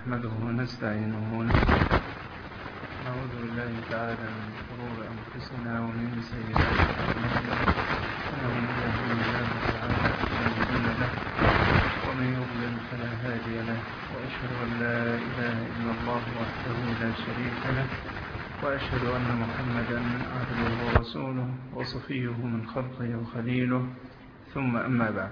نحمده ونستعينه نعوذ بالله تعالى من شرور أنفسنا ومن سيئات أعمالنا إنه من يهده الله تعالى فلا مضل له ومن يضلل فلا هادي له وأشهد أن لا إله إلا الله وحده لا شريك له وأشهد أن محمدا عبده ورسوله وصفيه من خلقه وخليله ثم أما بعد.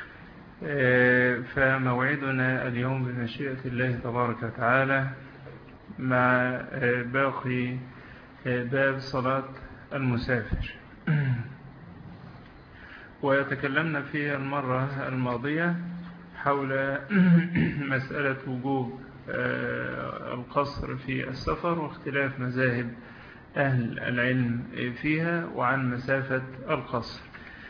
فموعدنا اليوم بمشيئة الله تبارك وتعالى مع باقي باب صلاة المسافر. وتكلمنا في المرة الماضية حول مسألة وجوب القصر في السفر واختلاف مذاهب أهل العلم فيها وعن مسافة القصر.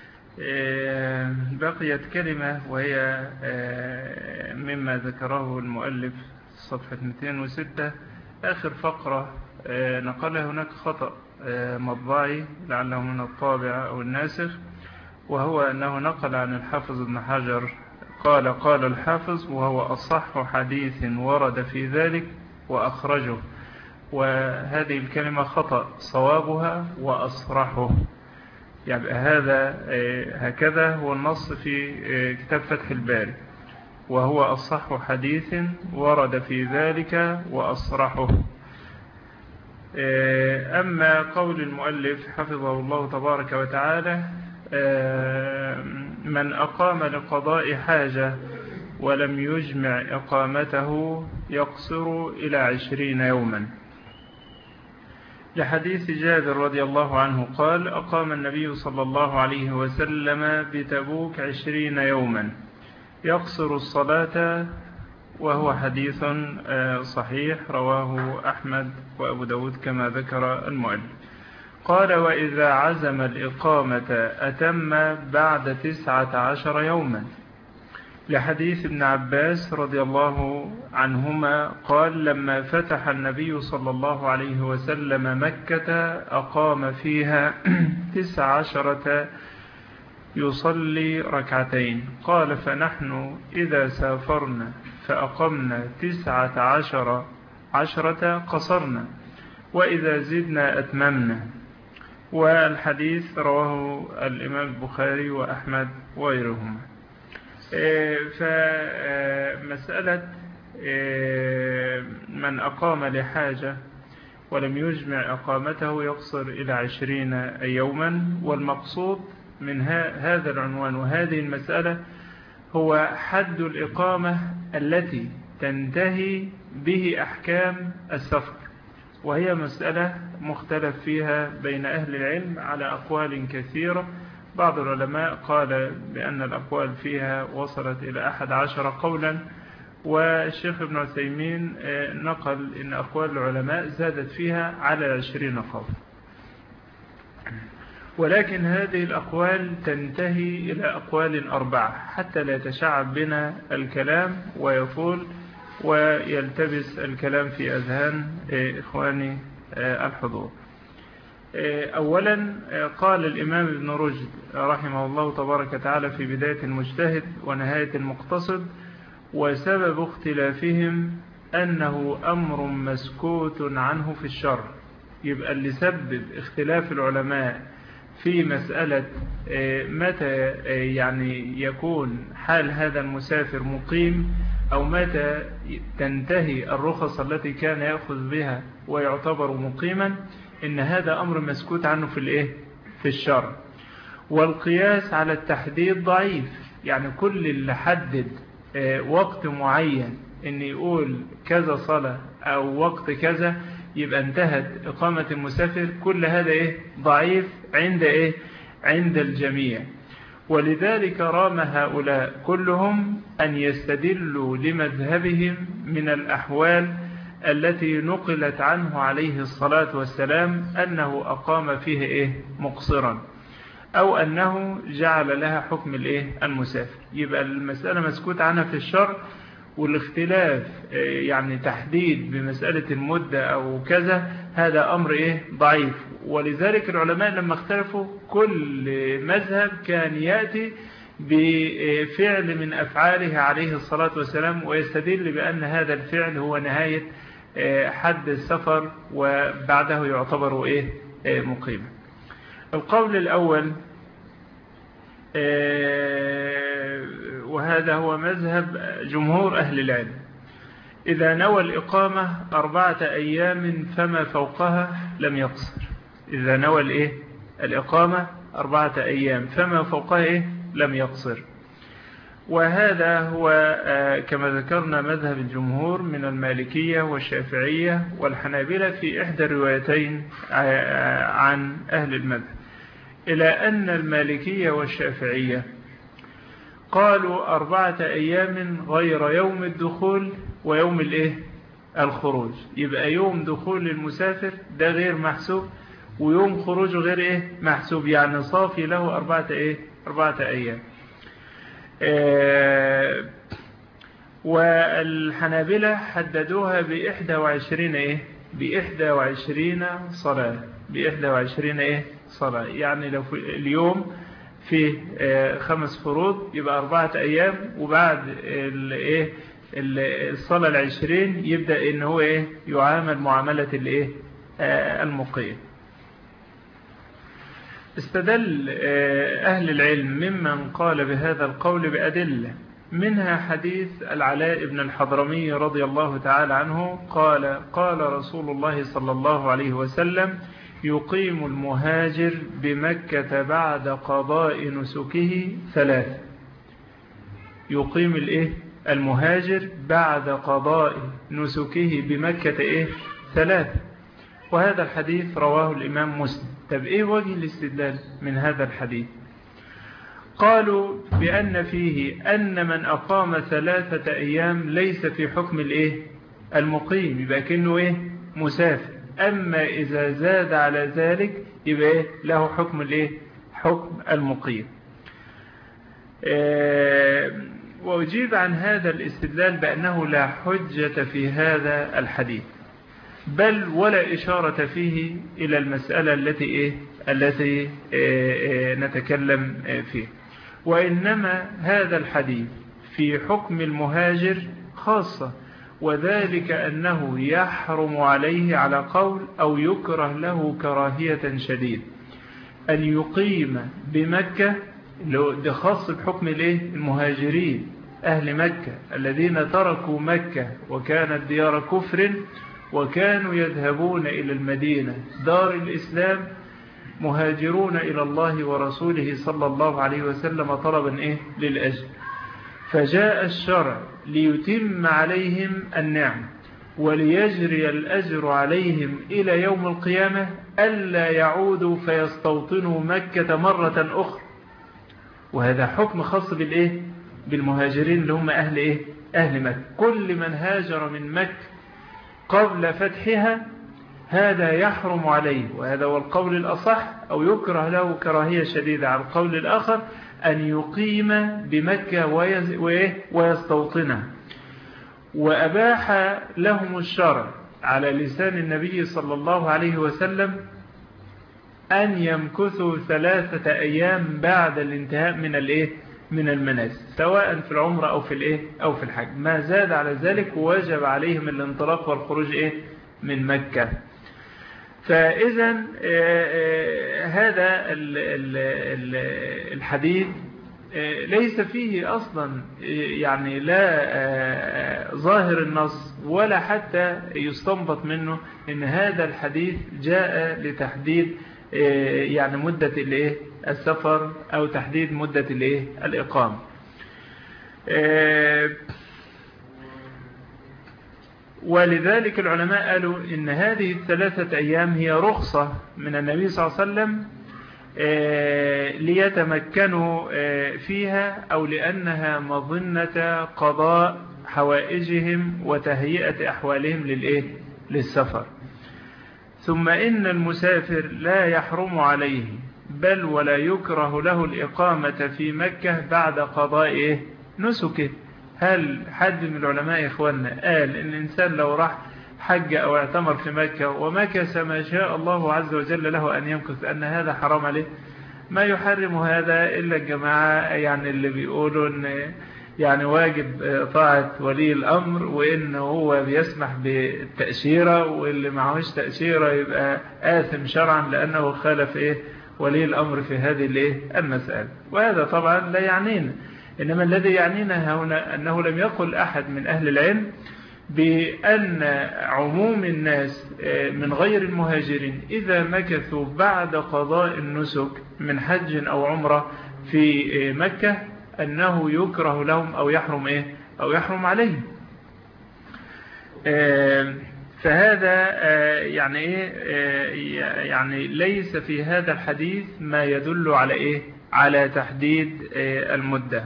بقيت كلمة وهي مما ذكره المؤلف صفحة 206 آخر فقرة نقلها هناك خطأ مطبعي لعله من الطابع أو الناسخ، وهو أنه نقل عن الحافظ ابن حجر قال الحافظ وهو أصح حديث ورد في ذلك وأخرجه، وهذه الكلمة خطأ، صوابها وأصرحه. يعني هكذا هو النص في كتاب فتح الباري، وهو أصح حديث ورد في ذلك وأصرحه. أما قول المؤلف حفظه الله تبارك وتعالى من أقام لقضاء حاجة ولم يجمع إقامته يقصر إلى 20 يوما، لحديث جابر رضي الله عنه قال أقام النبي صلى الله عليه وسلم بتبوك 20 يوما يقصر الصلاة، وهو حديث صحيح رواه أحمد وأبو داود كما ذكر المؤلف. قال وإذا عزم الإقامة أتم بعد 19 يوما، لحديث ابن عباس رضي الله عنهما قال لما فتح النبي صلى الله عليه وسلم مكة أقام فيها 19 يصلي ركعتين. قال فنحن إذا سافرنا فأقمنا 19 قصرنا، وإذا زدنا أتممنا. والحديث رواه الإمام البخاري وأحمد وغيرهما. فمسألة من أقام لحاجة ولم يجمع أقامته يقصر إلى 20 يوما، والمقصود من هذا العنوان وهذه المسألة هو حد الإقامة التي تنتهي به أحكام السفر، وهي مسألة مختلف فيها بين أهل العلم على أقوال كثيرة. بعض العلماء قال بأن الأقوال فيها وصلت إلى 11 قولا، والشيخ ابن عثيمين نقل إن أقوال العلماء زادت فيها على 20 قول، ولكن هذه الأقوال تنتهي إلى أقوال 4 حتى لا يتشعب بنا الكلام ويطول ويلتبس الكلام في أذهان إخواني الحضور. أولا قال الإمام ابن رشد رحمه الله تبارك وتعالى في بداية المجتهد ونهاية المقتصد وسبب اختلافهم أنه أمر مسكوت عنه في الشرع. يبقى اللي سبب اختلاف العلماء في مسألة متى يعني يكون حال هذا المسافر مقيم أو متى تنتهي الرخص التي كان يأخذ بها ويعتبر مقيما، إن هذا أمر مسكوت عنه في الشرع. والقياس على التحديد ضعيف، يعني كل اللي حدد وقت معين إن يقول كذا صلاة أو وقت كذا يبقى انتهت إقامة المسافر، كل هذا ضعيف عند الجميع. ولذلك رام هؤلاء كلهم أن يستدلوا لمذهبهم من الأحوال التي نقلت عنه عليه الصلاة والسلام أنه أقام فيه مقصرا، أو أنه جعل لها حكم المسافر. يبقى المسألة مسكوت عنها في الشرع، والاختلاف يعني تحديد بمسألة المدة أو كذا هذا أمر ضعيف. ولذلك العلماء لما اختلفوا كل مذهب كان يأتي بفعل من أفعاله عليه الصلاة والسلام، ويستدل بأن هذا الفعل هو نهاية حد السفر وبعده يعتبر مقيم. القول الأول وهذا هو مذهب جمهور أهل العلم، إذا نوى الإقامة 4 أيام فما فوقها لم يقصر. إذا نوى الإقامة 4 أيام فما فوقها لم يقصر. وهذا هو كما ذكرنا مذهب الجمهور من المالكية والشافعية والحنابلة في إحدى الروايتين عن أهل المذهب، إلى أن المالكية والشافعية قالوا 4 أيام غير يوم الدخول ويوم الخروج. يبقى يوم دخول المسافر ده غير محسوب، ويوم خروجه غير محسوب، يعني صافي له 4 أيام. والحنابلة حددوها ب21 صلاة، ب21 صلاة. يعني لو في اليوم فيه 5 فروض يبقى 4 أيام، وبعد الصلاة 20 يبدأ إن هو يعامل معاملة المقيم. استدل أهل العلم ممن قال بهذا القول بأدلة، منها حديث العلاء بن الحضرمي رضي الله تعالى عنه قال رسول الله صلى الله عليه وسلم: يقيم المهاجر بمكة بعد قضاء نسكه 3. يقيم المهاجر بعد قضاء نسكه بمكة 3. وهذا الحديث رواه الإمام مسلم. طب وجه الاستدلال من هذا الحديث؟ قالوا بأن فيه أن من أقام 3 أيام ليس في حكم المقيم، يبقى كأنه مسافر. أما إذا زاد على ذلك يبقى له حكم حكم المقيم. وأجيب عن هذا الاستدلال بأنه لا حجة في هذا الحديث، بل ولا إشارة فيه إلى المسألة التي نتكلم فيه، وإنما هذا الحديث في حكم المهاجر خاصة، وذلك أنه يحرم عليه على قول أو يكره له كراهية شديد أن يقيم بمكة. ده خاص بحكم المهاجرين أهل مكة الذين تركوا مكة وكانت ديار كفر، وكانوا يذهبون إلى المدينة دار الإسلام مهاجرون إلى الله ورسوله صلى الله عليه وسلم طلبا للأجر. فجاء الشرع ليتم عليهم النعم وليجري الأجر عليهم إلى يوم القيامة، ألا يعودوا فيستوطنوا مكة مرة أخرى. وهذا حكم خاص بالمهاجرين اللي هم أهل مكة. كل من هاجر من مكة قبل فتحها هذا يحرم عليه، وهذا هو القول الأصح، أو يكره له كراهية شديدة على القول الآخر، أن يقيم بمكة ويستوطنها. وأباح لهم الشرع على لسان النبي صلى الله عليه وسلم أن يمكثوا 3 أيام بعد الانتهاء من المناسك، سواء في العمرة أو في الحج. ما زاد على ذلك وجب عليهم الانطلاق والخروج من مكة. فإذا هذا الحديث ليس فيه أصلا يعني لا ظاهر النص ولا حتى يستنبط منه إن هذا الحديث جاء لتحديد يعني مدة السفر أو تحديد مدة الإقامة. ولذلك العلماء قالوا إن هذه 3 أيام هي رخصة من النبي صلى الله عليه وسلم ليتمكنوا فيها، أو لأنها مظنة قضاء حوائجهم وتهيئة أحوالهم للسفر. ثم إن المسافر لا يحرم عليه بل ولا يكره له الإقامة في مكة بعد قضاء نسكه. هل حد من العلماء يا إخواننا قال إن الإنسان لو راح حج أو اعتمر في مكة ومكث ما شاء الله عز وجل له أن يمكث أن هذا حرام عليه؟ ما يحرم هذا إلا الجماعة يعني اللي بيقولوا إن يعني واجب طاعة ولي الأمر، وإن هو بيسمح بالتأشيرة، واللي معهوش تأشيرة يبقى آثم شرعا لأنه خالف ولي الأمر في هذه المسألة. وهذا طبعا لا يعنينا، إنما الذي يعنينا هنا أنه لم يقل أحد من أهل العلم بأن عموم الناس من غير المهاجرين إذا مكثوا بعد قضاء النسك من حج أو عمرة في مكة أنه يكره لهم أو يحرم أو يحرم عليهم. فهذا يعني ليس في هذا الحديث ما يدل على تحديد المدة.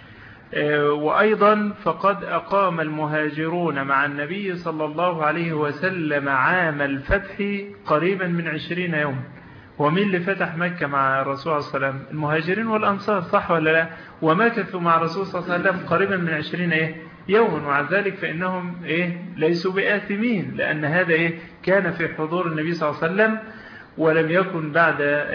وأيضا فقد أقام المهاجرون مع النبي صلى الله عليه وسلم عام الفتح قريبا من 20 يوم. ومين اللي فتح مكة مع الرسول صلى الله عليه وسلم؟ المهاجرين والأنصار، صح ولا لا؟ ومكثوا مع الرسول صلى الله عليه وسلم قريبا من 20 يوما، ومع ذلك فإنهم ليسوا بآثمين، لأن هذا كان في حضور النبي صلى الله عليه وسلم، ولم يكن بعد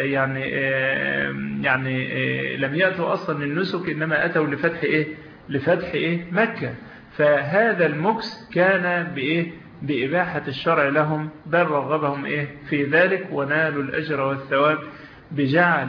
لم يأتوا أصلا النسك، إنما أتوا لفتح مكة. فهذا المكس كان بإباحة الشرع لهم، بل رغبهم في ذلك، ونالوا الأجر والثواب بجعل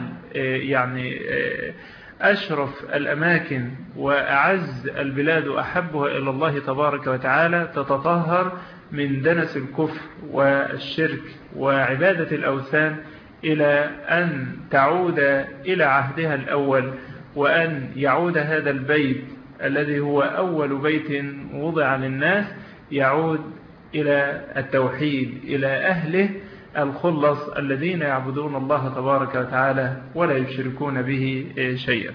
أشرف الأماكن وأعز البلاد أحبها إلى الله تبارك وتعالى تتطهر من دنس الكفر والشرك وعبادة الأوثان، إلى أن تعود إلى عهدها الأول، وأن يعود هذا البيت الذي هو أول بيت وضع للناس يعود إلى التوحيد، إلى أهله الخلص الذين يعبدون الله تبارك وتعالى ولا يشركون به شيئا.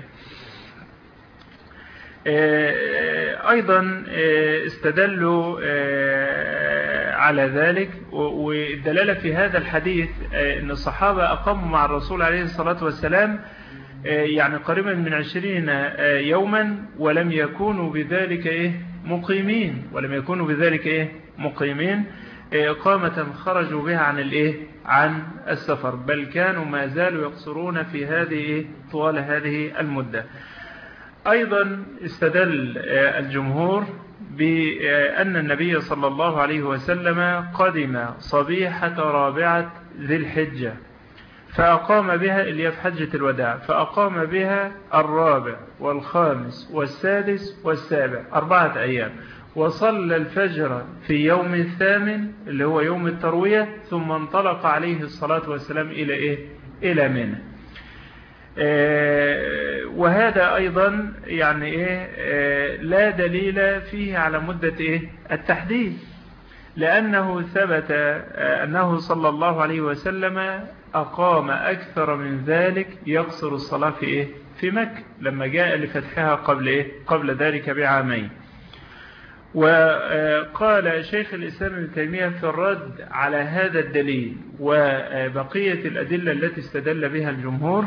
أيضا استدلوا على ذلك، والدلالة في هذا الحديث أن الصحابة أقاموا مع الرسول عليه الصلاة والسلام يعني قريبا من 20 يوما، ولم يكونوا بذلك مقيمين إقامة خرجوا بها عن السفر، بل كانوا ما زالوا يقصرون في هذه طوال هذه المدة. أيضا استدل الجمهور بأن النبي صلى الله عليه وسلم قدم صبيحة رابعة ذي الحجة، فأقام بها اللي في حجة الوداع، فأقام بها الرابع والخامس والسادس والسابع 4 أيام، وصلى الفجر في يوم الثامن اللي هو يوم التروية، ثم انطلق عليه الصلاة والسلام إلى منى. وهذا أيضا لا دليل فيه على مدة التحديد، لأنه ثبت أنه صلى الله عليه وسلم أقام أكثر من ذلك يقصر الصلاة في مكة لما جاء لفتحها قبل ذلك بعامين. وقال شيخ الإسلام ابن تيمية في الرد على هذا الدليل وبقية الأدلة التي استدل بها الجمهور،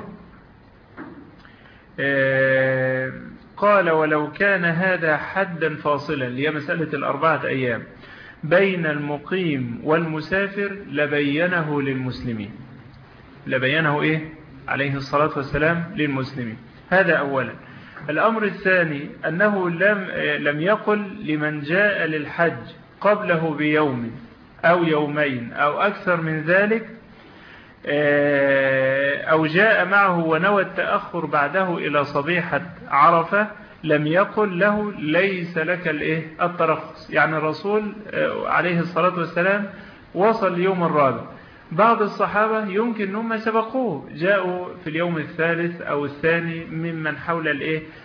قال: ولو كان هذا حدا فاصلا، اللي هي مسألة 4 أيام بين المقيم والمسافر، لبينه للمسلمين، لبينه عليه الصلاة والسلام للمسلمين. هذا أولا. الأمر الثاني أنه لم يقل لمن جاء للحج قبله بيوم أو يومين أو أكثر من ذلك، أو جاء معه ونوى التأخر بعده إلى صبيحة عرفة، لم يقل له ليس لك الترخص. يعني الرسول عليه الصلاة والسلام وصل اليوم الرابع، بعض الصحابة يمكن أنهم سبقوه، جاءوا في اليوم الثالث أو الثاني ممن حول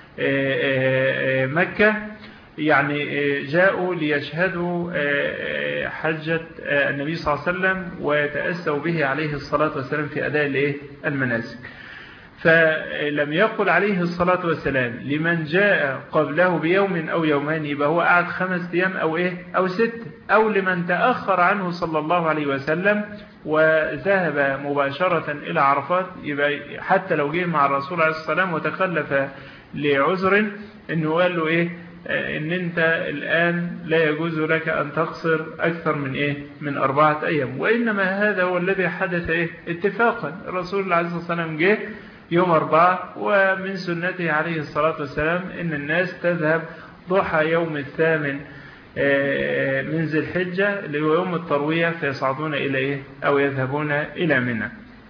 مكة، يعني جاءوا ليشهدوا حجة النبي صلى الله عليه وسلم ويتأسوا به عليه الصلاة والسلام في أداء المناسك. فلم يقل عليه الصلاة والسلام لمن جاء قبله بيوم أو يومين يبقى هو قعد 5 أيام أو 6، أو لمن تأخر عنه صلى الله عليه وسلم وذهب مباشرة إلى عرفات، يبقى حتى لو جه مع الرسول عليه الصلاة والسلام وتخلف لعذر، إنه قال له إن أنت الآن لا يجوز لك أن تقصر أكثر من 4 أيام. وإنما هذا هو الذي حدث اتفاقا. الرسول عليه الصلاة والسلام جه يوم 4. ومن سنته عليه الصلاة والسلام إن الناس تذهب ضحى يوم 8 من ذي الحجة اللي هو يوم التروية، فيصعدون إليه أو يذهبون إلى منى.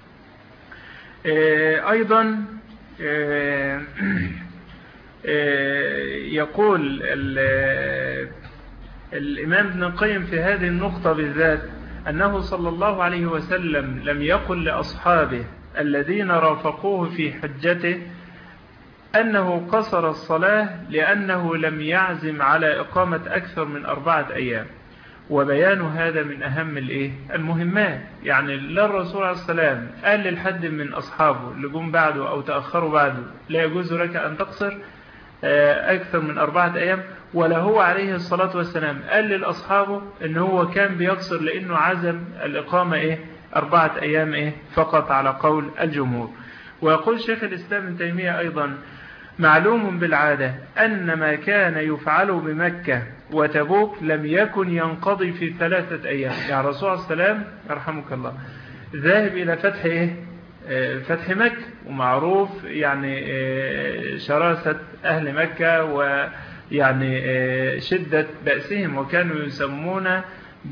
أيضا يقول الإمام ابن القيم في هذه النقطة بالذات أنه صلى الله عليه وسلم لم يقل لأصحابه الذين رافقوه في حجته أنه قصر الصلاة لأنه لم يعزم على إقامة أكثر من 4 أيام، وبيان هذا من أهم المهمات. يعني لا الرسول عليه السلام قال للحد من أصحابه اللي جم بعده أو تأخروا بعده لا يجوز لك أن تقصر أكثر من 4 أيام، ولا هو عليه الصلاة والسلام قال للأصحابه إن هو كان بيقصر لأنه عزم الإقامة 4 أيام فقط على قول الجمهور. ويقول شيخ الإسلام ابن تيمية أيضا: معلوم بالعادة أن ما كان يفعل بمكة وتبوك لم يكن ينقضي في 3 أيام. يعني الرسول عليه السلام يرحمك الله ذاهب إلى فتح مكة، ومعروف يعني شراسة أهل مكة ويعني شدة بأسهم، وكانوا يسمون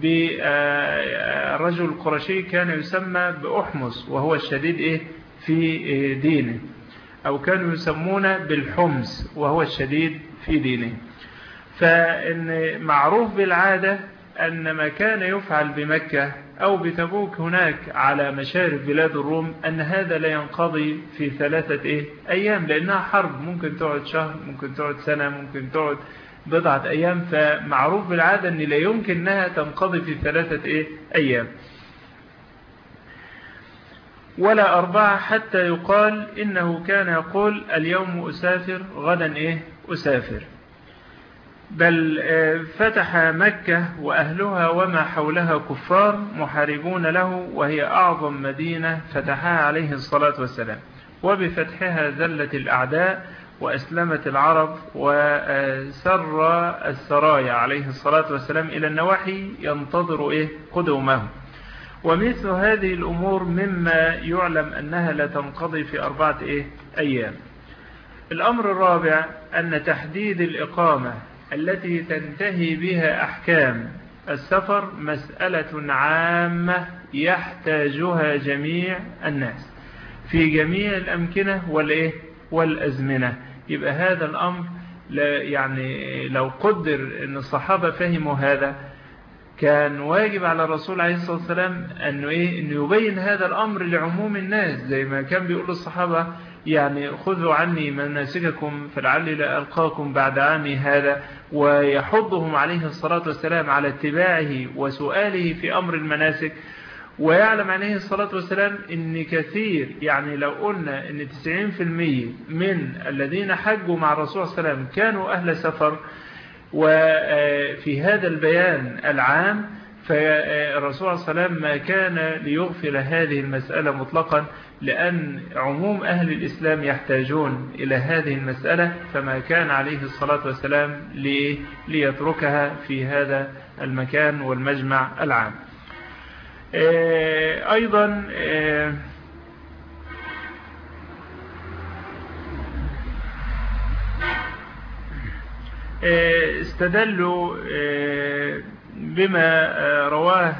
بالرجل القرشي كان يسمى بأحمس وهو الشديد في دينه، أو كانوا يسمون بالحمس وهو الشديد في دينه. فإن معروف بالعادة أن ما كان يفعل بمكة أو بتبوك هناك على مشارف بلاد الروم أن هذا لا ينقضي في 3 أيام، لأنها حرب ممكن تقعد شهر، ممكن تقعد سنة، ممكن تقعد بضعة أيام. فمعروف بالعادة أن لا يمكن أنها تنقضي في 3 أيام ولا 4، حتى يقال إنه كان يقول اليوم أسافر غدا أسافر. بل فتح مكة وأهلها وما حولها كفار محاربون له، وهي أعظم مدينة فتحها عليه الصلاة والسلام، وبفتحها ذلت الأعداء وأسلمت العرب، وسر السرايا عليه الصلاة والسلام إلى النواحي ينتظر قدومه. ومثل هذه الأمور مما يعلم أنها لا تنقضي في 4 أيام. الأمر الرابع أن تحديد الإقامة التي تنتهي بها أحكام السفر مسألة عامة يحتاجها جميع الناس في جميع الأمكنة والأزمنة. يبقى هذا الأمر يعني لو قدر أن الصحابة فهموا هذا كان واجب على الرسول عليه الصلاة والسلام أنه يبين هذا الأمر لعموم الناس، زي ما كان بيقول للصحابة يعني خذوا عني مناسككم فلعلي لا ألقاكم بعد عامي هذا، ويحضهم عليه الصلاة والسلام على اتباعه وسؤاله في أمر المناسك. ويعلم عليه الصلاة والسلام ان كثير، يعني لو قلنا ان 90% من الذين حجوا مع الرسول صلى الله عليه وسلم كانوا أهل سفر، وفي هذا البيان العام فالرسول صلى الله عليه وسلم ما كان ليغفل هذه المسألة مطلقا، لأن عموم أهل الإسلام يحتاجون إلى هذه المسألة، فما كان عليه الصلاة والسلام ليتركها في هذا المكان والمجمع العام. أيضا استدلوا بما رواه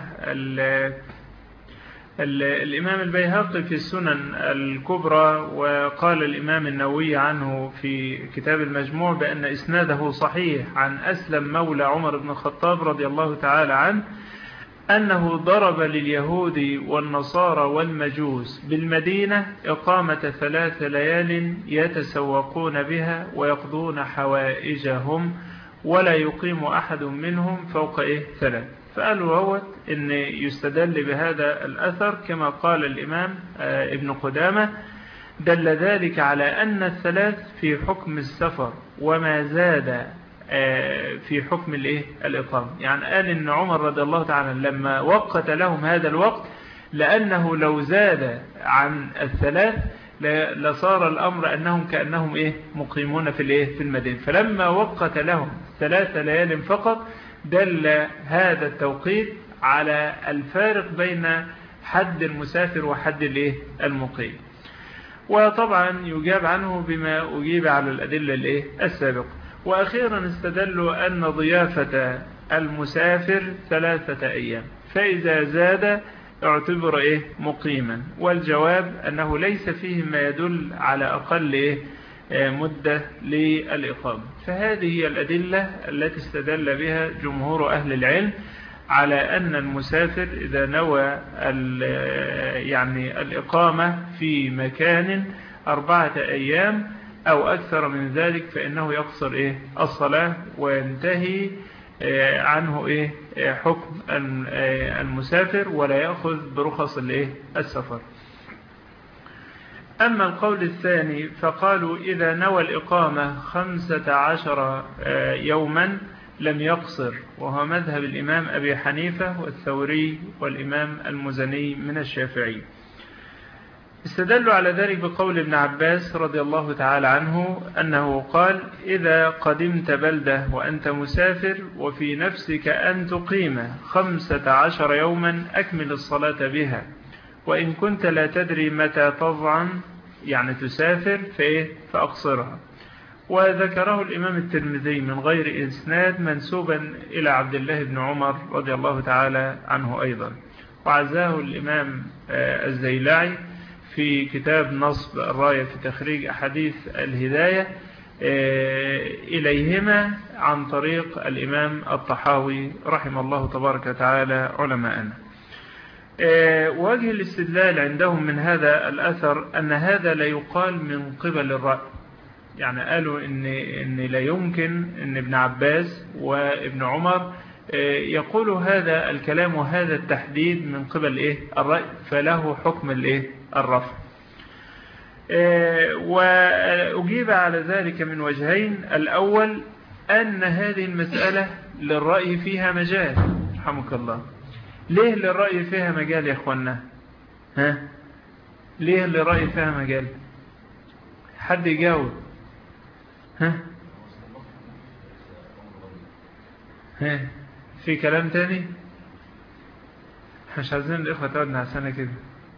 الإمام البيهقي في السنن الكبرى، وقال الإمام النووي عنه في كتاب المجموع بأن إسناده صحيح عن أسلم مولى عمر بن الخطاب رضي الله تعالى عنه أنه ضرب لليهود والنصارى والمجوس بالمدينة إقامة 3 ليال يتسوقون بها ويقضون حوائجهم، ولا يقيم أحد منهم فوق 3. فقالوا هو إن يستدل بهذا الأثر كما قال الإمام ابن قدامة: دل ذلك على أن 3 في حكم السفر، وما زاد في حكم الإقامة. يعني قال إن عمر رضي الله تعالى لما وقت لهم هذا الوقت، لأنه لو زاد عن 3 لصار الأمر أنهم كأنهم مقيمون في المدينة. فلما وقت لهم 3 ليال فقط دل هذا التوقيت على الفارق بين حد المسافر وحد المقيم. وطبعا يجاب عنه بما أجيب على الأدلة السابقة. وأخيرا استدلوا أن ضيافة المسافر 3 أيام، فإذا زاد اعتبر مقيما، والجواب أنه ليس فيه ما يدل على أقل مدة للإقامة. فهذه هي الأدلة التي استدل بها جمهور أهل العلم على أن المسافر إذا نوى الإقامة في مكان 4 أيام أو أكثر من ذلك فإنه يقصر الصلاة وينتهي عنه حكم المسافر ولا يأخذ برخص السفر. أما القول الثاني فقالوا إذا نوى الإقامة 15 يوما لم يقصر، وهو مذهب الإمام أبي حنيفة والثوري والإمام المزني من الشافعي. استدلوا على ذلك بقول ابن عباس رضي الله تعالى عنه أنه قال إذا قدمت بلدة وأنت مسافر وفي نفسك أن تقيم 15 يوما أكمل الصلاة بها، وإن كنت لا تدري متى تضعن تسافر فأقصرها. وذكره الإمام الترمذي من غير إسناد منسوبا إلى عبد الله بن عمر رضي الله تعالى عنه أيضا، وعزاه الإمام الزيلعي في كتاب نصب الراية في تخريج أحاديث الهداية إليهما عن طريق الإمام الطحاوي رحمه الله تبارك وتعالى علماءنا. وجه الاستدلال عندهم من هذا الأثر أن هذا لا يقال من قبل الرأي، قالوا إن لا يمكن أن ابن عباس وابن عمر يقولوا هذا الكلام وهذا التحديد من قبل الرأي، فله حكم الرفع. وأجيب على ذلك من وجهين. الأول أن هذه المسألة للرأي فيها مجال، رحمك الله. ليه للرأي فيها مجال يا أخوانا؟ ليه للرأي فيها مجال؟ حد يجاوب؟ في كلام تاني؟ مش عايزين الإخوة تقعدنا عسانة كده.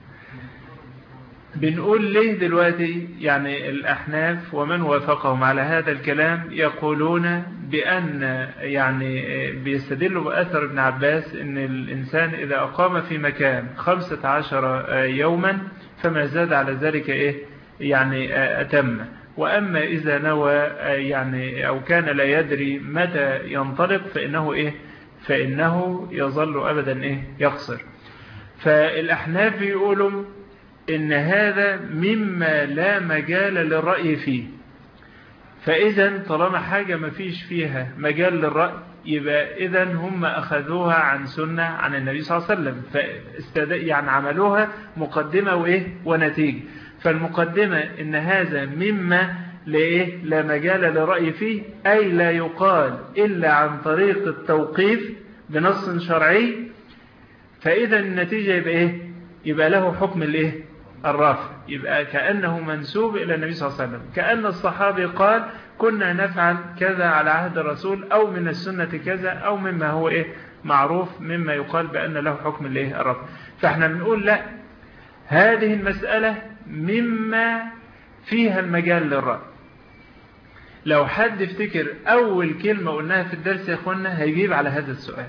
بنقول ليه دلوقتي الأحناف ومن وافقهم على هذا الكلام يقولون بأن بيستدلوا بأثر ابن عباس أن الإنسان إذا أقام في مكان 15 يوما فما زاد على ذلك أتم. وأما إذا نوى أو كان لا يدري متى ينطلق فإنه يظل أبدا يقصر. فالأحناف يقولوا إن هذا مما لا مجال للرأي فيه، فإذا طالما حاجة ما فيش فيها مجال للرأي يبقى إذن هم أخذوها عن سنة عن النبي صلى الله عليه وسلم، عملوها مقدمة ونتيجة. فالمقدمة إن هذا مما لا مجال للرأي فيه، أي لا يقال إلا عن طريق التوقيف بنص شرعي، فإذا النتيجة يبقى له حكم الرافع، يبقى كأنه منسوب إلى النبي صلى الله عليه وسلم، كأن الصحابي قال كنا نفعل كذا على عهد الرسول، أو من السنة كذا، أو مما هو معروف مما يقال بأن له حكم الرافع. فاحنا بنقول لا، هذه المسألة مما فيها المجال للرأي. لو حد يفتكر أول كلمة قلناها في الدرس يا أخوانا هيجيب على هذا السؤال.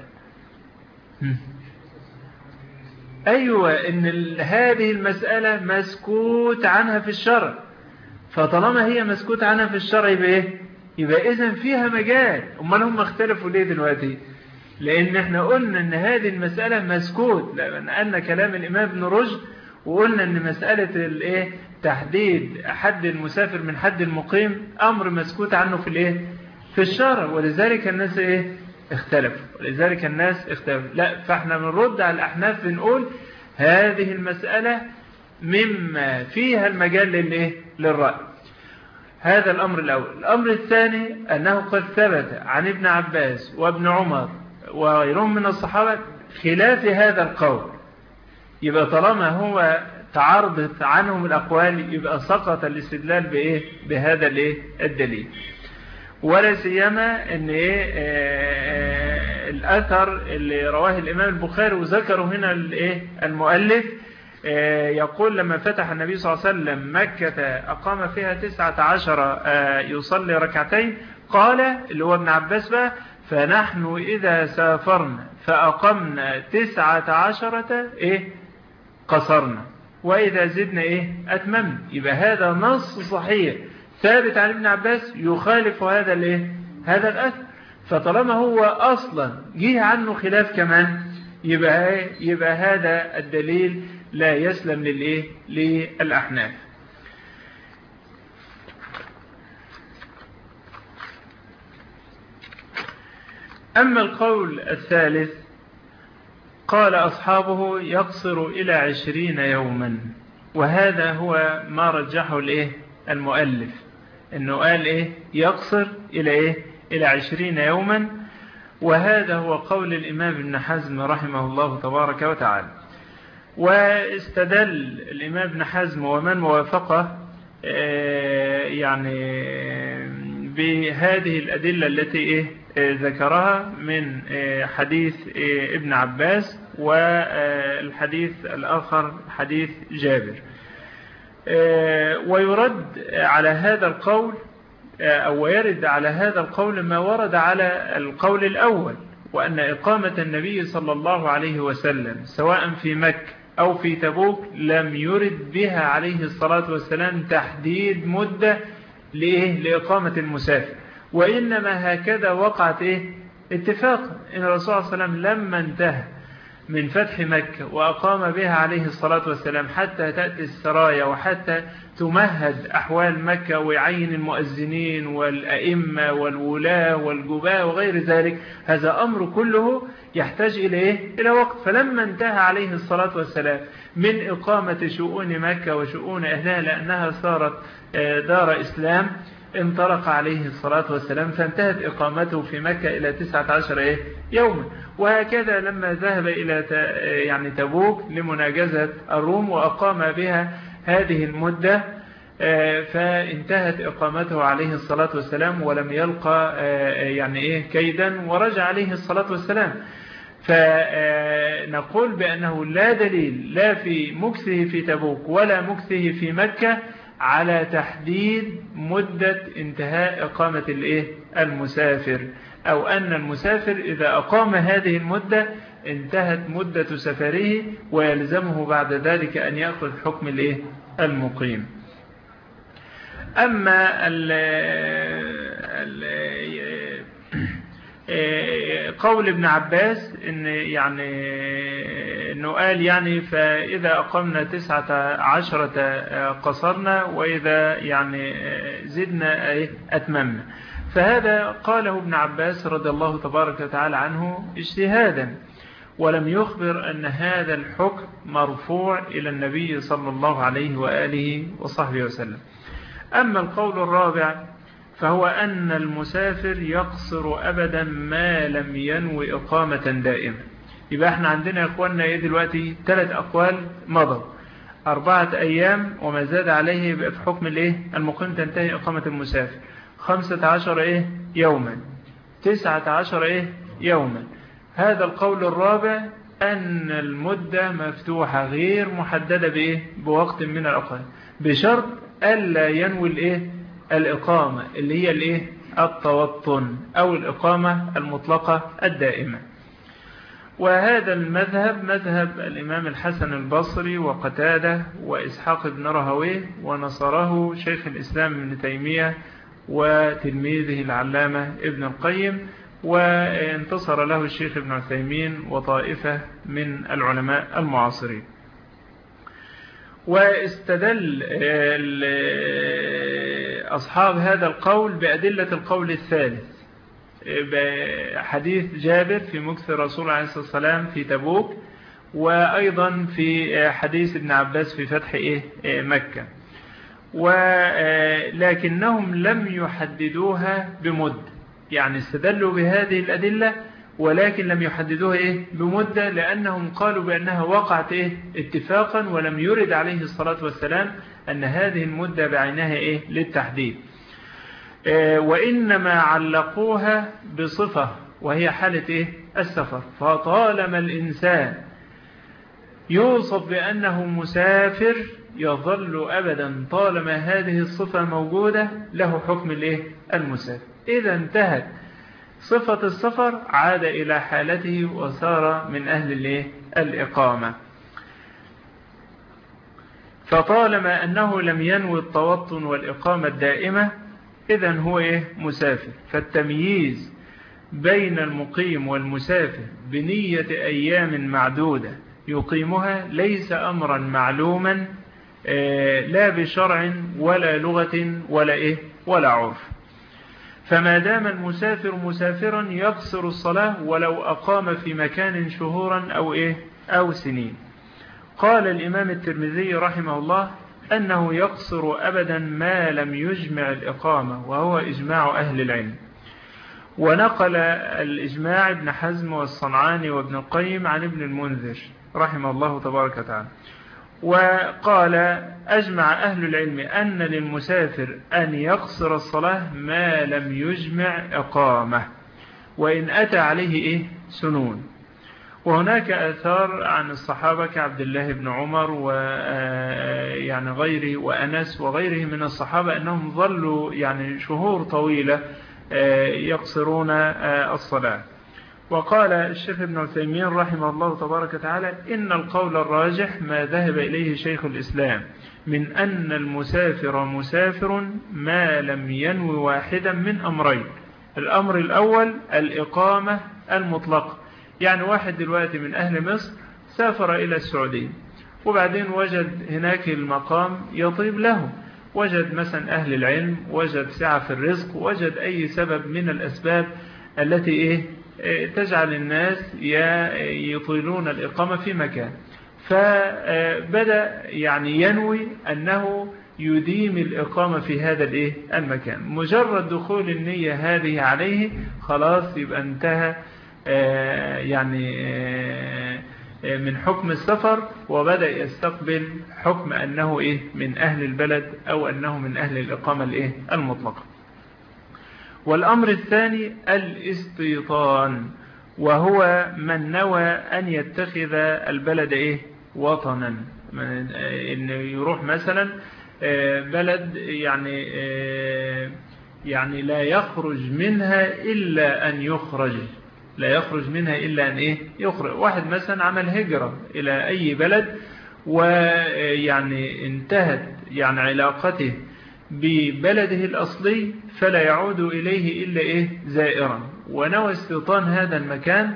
أيوة، إن هذه المسألة مسكوت عنها في الشرع، فطالما هي مسكوت عنها في الشرع يبقى إذن فيها مجال. أمال هم اختلفوا ليه دلوقتي؟ لأن احنا قلنا إن هذه المسألة مسكوت، لأن كلام الإمام ابن رشد، وقلنا إن مسألة تحديد حد المسافر من حد المقيم أمر مسكوت عنه في الشرع، ولذلك الناس اختلفوا، ولذلك الناس اختلفوا. لا، فاحنا بنرد على الأحناف بنقول هذه المسألة مما فيها المجال للرأي. هذا الأمر الأول. الأمر الثاني أنه قد ثبت عن ابن عباس وابن عمر وغيرهم من الصحابة خلاف هذا القول، يبقى طالما هو تعارضت عنهم الأقوال يبقى سقط الاستدلال بهذا الدليل. ولا سيما ان الأثر اللي رواه الإمام البخاري وذكره هنا المؤلف يقول لما فتح النبي صلى الله عليه وسلم مكة أقام فيها 19 يصلي ركعتين، قال اللي هو ابن عباس بقى: فنحن إذا سافرنا فأقمنا 19 قصرنا، وإذا زدنا أتممنا. يبقى هذا نص صحيح ثابت عن ابن عباس يخالف هذا هذا الأثر. فطالما هو أصلا جه عنه خلاف كمان، يبقى هذا الدليل لا يسلم للأحناف. أما القول الثالث قال أصحابه يقصر إلى 20 يوما، وهذا هو ما رجحه المؤلف، إنه قال يقصر إلى 20 يوما، وهذا هو قول الإمام ابن حزم رحمه الله تبارك وتعالى. واستدل الإمام ابن حزم ومن وافقه يعني بهذه الأدلة التي ذكرها من حديث ابن عباس، والحديث الآخر حديث جابر. ويرد على هذا القول أو يرد على هذا القول ما ورد على القول الأول، وأن إقامة النبي صلى الله عليه وسلم سواء في مكة أو في تبوك لم يرد بها عليه الصلاة والسلام تحديد مدة لإقامة المسافر، وإنما هكذا وقعت اتفاقا إن الرسول صلى الله عليه وسلم لما انتهى من فتح مكة وأقام بها عليه الصلاة والسلام حتى تأتي السرايا وحتى تمهد أحوال مكة ويعين المؤذنين والأئمة والولاة والجباة وغير ذلك، هذا أمر كله يحتاج إلى وقت. فلما انتهى عليه الصلاة والسلام من إقامة شؤون مكة وشؤون أهلها لأنها صارت دار إسلام، انطلق عليه الصلاة والسلام فانتهت إقامته في مكة إلى 19 يوما. وهكذا لما ذهب إلى تبوك لمناجزة الروم وأقام بها هذه المدة، فانتهت إقامته عليه الصلاة والسلام ولم يلقى كيدا، ورجع عليه الصلاة والسلام. فنقول بأنه لا دليل لا في مكثه في تبوك ولا مكثه في مكة على تحديد مدة انتهاء إقامة المسافر، أو أن المسافر إذا أقام هذه المدة انتهت مدة سفره ويلزمه بعد ذلك أن يأخذ حكم المقيم. أما قول ابن عباس إنه قال فإذا أقمنا 19 قصرنا، وإذا زدنا أتممنا، فهذا قاله ابن عباس رضي الله تبارك وتعالى عنه اجتهادا، ولم يخبر أن هذا الحكم مرفوع إلى النبي صلى الله عليه وآله وصحبه وسلم. أما القول الرابع فهو أن المسافر يقصر أبدا ما لم ينوي إقامة دائمة. يبقى احنا عندنا يا اخواننا دلوقتي 3 أقوال مضوا: 4 أيام وما زاد عليه يبقى في حكم المقيم تنتهي إقامة المسافر، 15 يوما، 19 يوما. هذا القول الرابع أن المدة مفتوحة غير محددة بوقت من الأوقات، بشرط ألا ينوي الإقامة اللي هي التوطن أو الإقامة المطلقة الدائمة. وهذا المذهب مذهب الإمام الحسن البصري وقتادة وإسحاق بن راهويه، ونصره شيخ الإسلام ابن تيمية وتلميذه العلامة ابن القيم، وانتصر له الشيخ ابن عثيمين وطائفة من العلماء المعاصرين. واستدل أصحاب هذا القول بأدلة القول الثالث، بحديث جابر في مكث الرسول عليه الصلاة والسلام في تبوك، وأيضا في حديث ابن عباس في فتح مكة، ولكنهم لم يحددوها بمدة. استدلوا بهذه الأدلة ولكن لم يحددوها بمدة، لأنهم قالوا بأنها وقعت اتفاقا، ولم يرد عليه الصلاة والسلام أن هذه المدة بعينها للتحديد، وإنما علقوها بصفة وهي حالة السفر. فطالما الإنسان يوصف بأنه مسافر يظل أبدا طالما هذه الصفة موجودة له حكم المسافر. إذا انتهت صفة السفر عاد إلى حالته وصار من أهل الإقامة. فطالما أنه لم ينوي التوطن والإقامة الدائمة إذن هو مسافر. فالتمييز بين المقيم والمسافر بنية أيام معدودة يقيمها ليس أمرا معلوما لا بشرع ولا لغة ولا عرف. فما دام المسافر مسافرا يقصر الصلاة ولو أقام في مكان شهورا أو سنين. قال الإمام الترمذي رحمه الله أنه يقصر أبدا ما لم يجمع الإقامة، وهو إجماع أهل العلم. ونقل الإجماع ابن حزم والصنعاني وابن القيم عن ابن المنذر رحمه الله تبارك وتعالى. وقال أجمع أهل العلم أن للمسافر أن يقصر الصلاة ما لم يجمع إقامة وإن أتى عليه سنون. وهناك آثار عن الصحابة كعبد الله بن عمر ويعني غيره وأنس وغيره من الصحابة أنهم ظلوا يعني شهور طويلة يقصرون الصلاة. وقال الشيخ ابن عثيمين رحمه الله تبارك وتعالى إن القول الراجح ما ذهب إليه شيخ الإسلام من أن المسافر مسافر ما لم ينوي واحدا من أمرين. الأمر الأول الإقامة المطلقة، يعني واحد دلوقتي من أهل مصر سافر إلى السعودية وبعدين وجد هناك المقام يطيب له، وجد مثلا أهل العلم، وجد سعة في الرزق، وجد أي سبب من الأسباب التي تجعل الناس يطيلون الإقامة في مكان. فبدأ يعني ينوي أنه يديم الإقامة في هذا المكان. مجرد دخول النية هذه عليه خلاص يبقى انتهى يعني من حكم السفر، وبدأ يستقبل حكم أنه من أهل البلد أو أنه من أهل الإقامة المطلقة. والأمر الثاني الاستيطان، وهو من نوى أن يتخذ البلد وطنا، إنه يروح مثلا بلد يعني لا يخرج منها إلا أن يخرج، لا يخرج منها إلا أن يخرج. واحد مثلا عمل هجرة إلى أي بلد ويعني انتهت يعني علاقته ببلده الأصلي فلا يعود إليه إلا زائرا، ونوى استيطان هذا المكان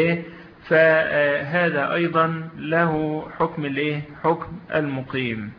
فهذا أيضا له حكم حكم المقيم.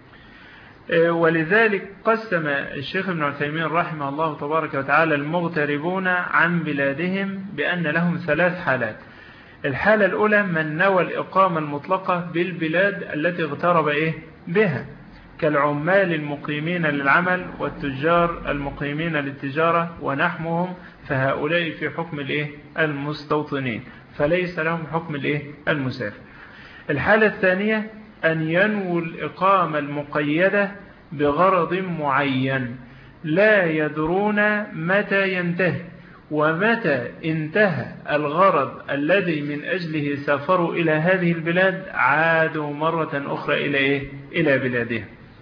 ولذلك قسم الشيخ ابن عثيمين رحمه الله تبارك وتعالى المغتربون عن بلادهم بأن لهم 3 حالات. الحالة الأولى من نوى الإقامة المطلقة بالبلاد التي اغترب بها، كالعمال المقيمين للعمل والتجار المقيمين للتجارة ونحوهم، فهؤلاء في حكم المستوطنين، فليس لهم حكم المسافر. الحالة الثانية أن ينووا الإقامة المقيدة بغرض معين لا يدرون متى ينتهي، ومتى انتهى الغرض الذي من أجله سافروا إلى هذه البلاد عادوا مرة أخرى إلى بلادهم،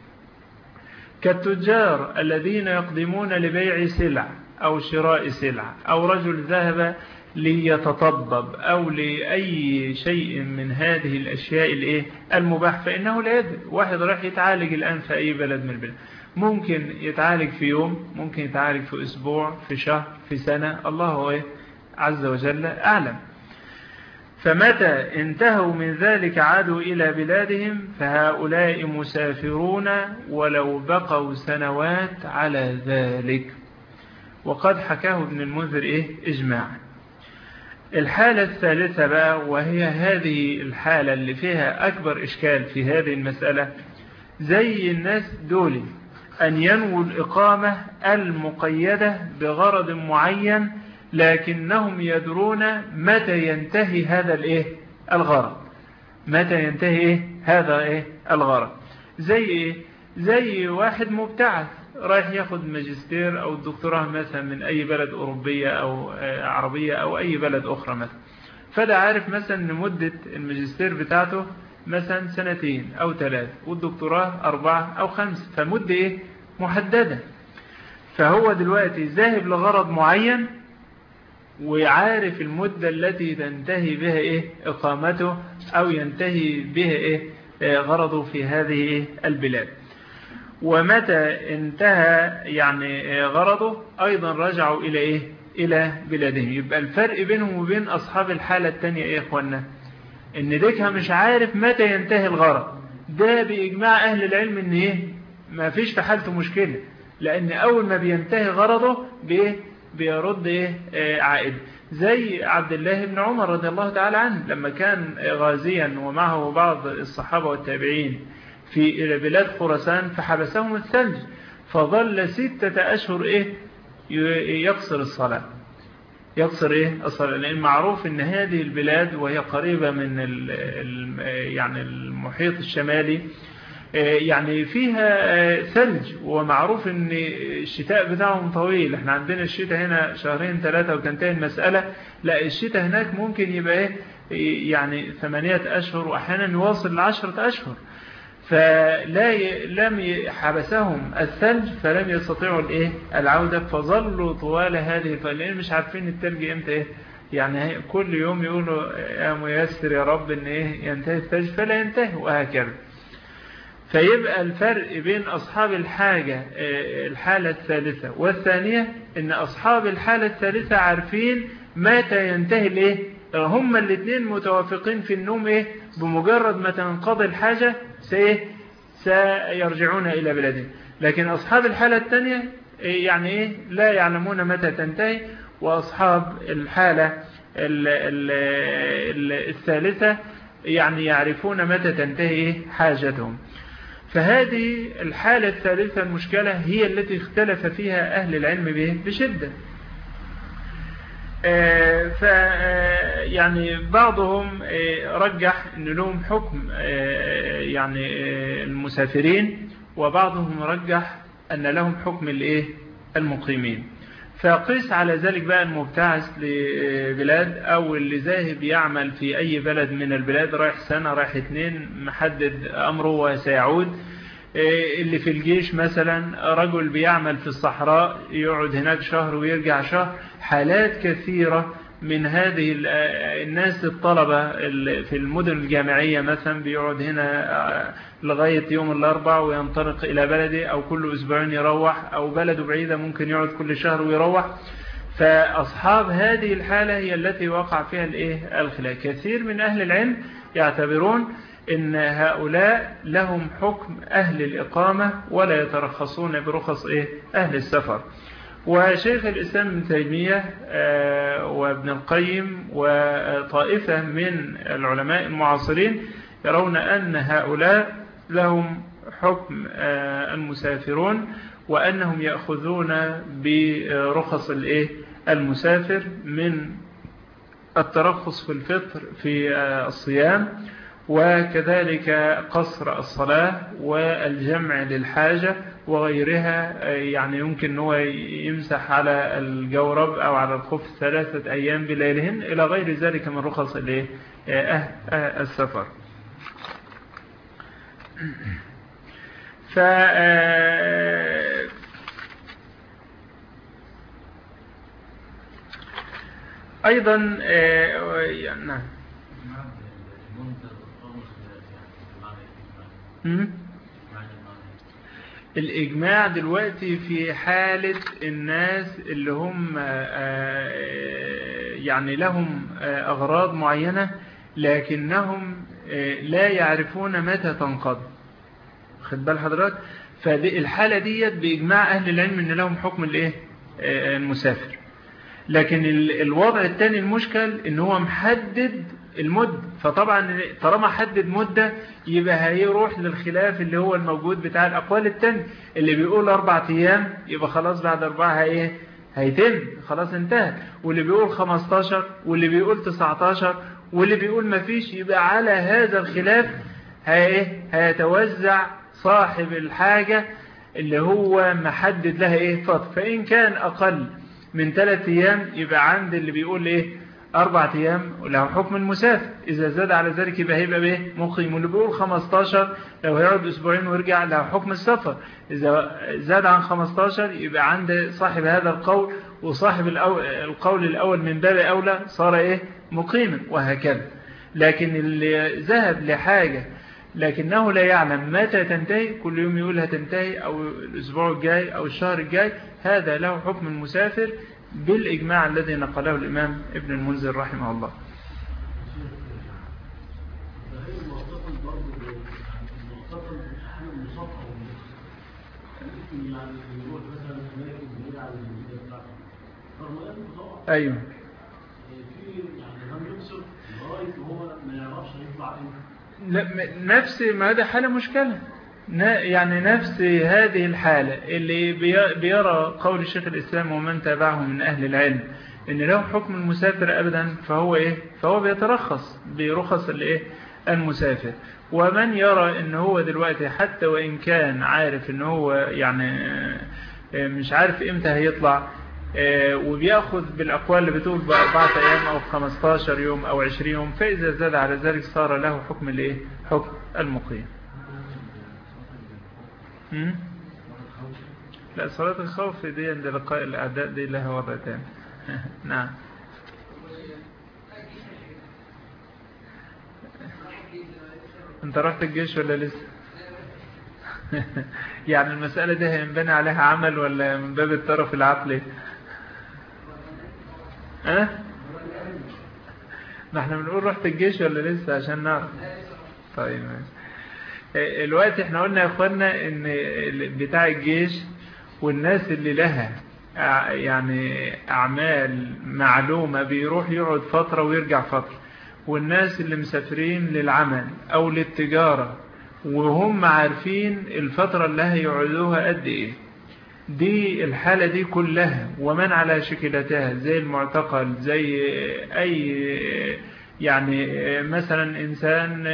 كالتجار الذين يقدمون لبيع سلع أو شراء سلع، أو رجل ذهب ليتطبب أو لأي شيء من هذه الأشياء المباح، فإنه لا يدري. واحد راح يتعالج الآن في أي بلد من البلاد، ممكن يتعالج في يوم، ممكن يتعالج في أسبوع، في شهر، في سنة، الله عز وجل أعلم. فمتى انتهوا من ذلك عادوا إلى بلادهم، فهؤلاء مسافرون ولو بقوا سنوات على ذلك، وقد حكاه ابن المنذر إجماع. الحالة الثالثة بقى، وهي هذه الحالة اللي فيها أكبر إشكال في هذه المسألة، زي الناس دول أن ينووا الإقامة المقيدة بغرض معين لكنهم يدرون متى ينتهي هذا الغرض، متى ينتهي هذا الغرض. زي واحد مبتعث رايح ياخد ماجستير أو دكتوراه مثلا من أي بلد أوروبية أو عربية أو أي بلد أخرى مثلا، فده عارف مثلا أن مدة الماجستير بتاعته مثلا 2 أو 3 والدكتوراه 4 أو 5، فمدة إيه محددة. فهو دلوقتي ذاهب لغرض معين وعارف المدة التي تنتهي بها إيه إقامته أو ينتهي بها إيه غرضه في هذه البلاد. ومتى انتهى يعني غرضه أيضا رجعوا إلى إيه إلى بلادهم. يبقى الفرق بينهم وبين أصحاب الحالة التانية إيه يا إخوانا؟ إن ديكها مش عارف متى ينتهي الغرض، ده بإجماع أهل العلم إن إيه ما فيش في حالته مشكلة، لأن أول ما بينتهي غرضه بيرد إيه عائد. زي عبد الله بن عمر رضي الله تعالى عنه لما كان غازيا ومعه بعض الصحابة والتابعين في بلاد خراسان فحبسهم الثلج، فظل 6 أشهر إيه يقصر الصلاة. يقصر إيه الصلاة، لأن معروف إن هذه البلاد وهي قريبة من يعني المحيط الشمالي يعني فيها ثلج، ومعروف ان الشتاء بتاعهم طويل. احنا عندنا الشتاء هنا 2-3 وتنتهي المسألة، لا الشتاء هناك ممكن يبقى يعني 8 أشهر وأحيانا يواصل 10 أشهر. لم حبسهم الثلج فلم يستطيعوا العودة، فظلوا طوال هذه لأن مش عارفين الثلج امتى يعني كل يوم يقولوا يا ميسر يا رب ان ينتهي الثلج فلا ينتهي، وهكذا. فيبقى الفرق بين أصحاب الحالة الثالثة والثانية إن أصحاب الحالة الثالثة عارفين متى ينتهي هم الاثنين متوافقين في النوم بمجرد ما تنقضي الحاجة سيرجعون إلى بلادهم. لكن أصحاب الحالة الثانية يعني لا يعلمون متى تنتهي، وأصحاب الحالة الثالثة يعني يعرفون متى تنتهي حاجتهم. فهذه الحالة الثالثة المشكلة هي التي اختلف فيها أهل العلم بشدة. يعني بعضهم رجح أن لهم حكم يعني المسافرين، وبعضهم رجح أن لهم حكم المقيمين. فقيس على ذلك بقى المبتعث لبلاد أو اللي ذاهب يعمل في أي بلد من البلاد، رايح سنة رايح 2، محدد أمره وسيعود. اللي في الجيش مثلا رجل بيعمل في الصحراء يقعد هناك شهر ويرجع شهر. حالات كثيرة من هذه الناس الطلبة في المدن الجامعية مثلا بيقعد هنا لغاية يوم الأربع وينطلق إلى بلده، أو كل أسبوعين يروح، أو بلده بعيدة ممكن يقعد كل شهر ويروح. فأصحاب هذه الحالة هي التي وقع فيها الخلاف. كثير من أهل العلم يعتبرون إن هؤلاء لهم حكم أهل الإقامة ولا يترخصون برخص أهل السفر. وشيخ الإسلام ابن تيمية وابن القيم وطائفة من العلماء المعاصرين يرون أن هؤلاء لهم حكم المسافرون، وأنهم يأخذون برخص المسافر من الترخص في الفطر في الصيام، وكذلك قصر الصلاة والجمع للحاجة وغيرها. يعني يمكن أنه يمسح على الجورب أو على الخف 3 أيام بليلهن إلى غير ذلك من رخص السفر. أيضا نعم الإجماع دلوقتي في حالة الناس اللي هم يعني لهم أغراض معينة لكنهم لا يعرفون متى تنقضي. خد بال حضرتك؟ فالحالة ديت بإجماع أهل العلم إن لهم حكم المسافر. لكن الوضع الثاني المشكل إن هو محدد المدة، فطبعا طالما حدد مدة يبقى هيروح للخلاف اللي هو الموجود بتاع الأقوال التانية اللي بيقول 4 أيام يبقى خلاص بعد 4 هيتم خلاص انتهى، واللي بيقول 15 واللي بيقول 19 واللي بيقول ما فيش. يبقى على هذا الخلاف هيتوزع صاحب الحاجة اللي هو محدد لها فترة. فإن كان أقل من 3 أيام يبقى عند اللي بيقول 4 أيام له حكم المسافر، إذا زاد على ذلك يبقى هيبقى به مقيم. واللي بيقول 15 لو هيقعد أسبوعين ويرجع له حكم السفر. إذا زاد عن 15 يبقى عند صاحب هذا القول وصاحب القول الأول من باب أولى صار مقيما، وهكذا. لكن اللي ذهب لحاجة لكنه لا يعلم متى تنتهي، كل يوم يقول هتنتهي أو الأسبوع الجاي أو الشهر الجاي، هذا له حكم المسافر بالإجماع الذي نقله الإمام ابن المنذر رحمه الله. أيوه لا، نفس ما هذا حالة مشكلة، يعني نفس هذه الحالة اللي بيرى قول الشيخ الإسلام ومن تابعه من أهل العلم إن له حكم المسافر أبدا، فهو بيترخص برخص المسافر. ومن يرى إن هو دلوقتي حتى وإن كان عارف إن هو يعني مش عارف إمتى هيطلع، وبيأخذ بالأقوال اللي بتقول 4 أيام أو 15 يوم أو 20 يوم، فإذا زاد على ذلك صار له حكم حكم المقيم. لا، صلاة الخوف دي عند لقاء الأعداء دي لها وضع تاني. نعم. انت رحت الجيش ولا لسه؟ يعني المسألة دي هينبني عليها عمل ولا من باب الطرف العقلي؟ ما احنا بنقول رحت الجيش ولا لسه عشان نعرف. طيب الوقت احنا قلنا يا اخوانا ان بتاع الجيش والناس اللي لها يعني اعمال معلومة بيروح يقعد فترة ويرجع فترة، والناس اللي مسافرين للعمل او للتجارة وهم عارفين الفترة اللي هيقعدوها قد ايه، دي الحالة دي كلها ومن على شكلتها زي المعتقل، زي اي يعني مثلا انسان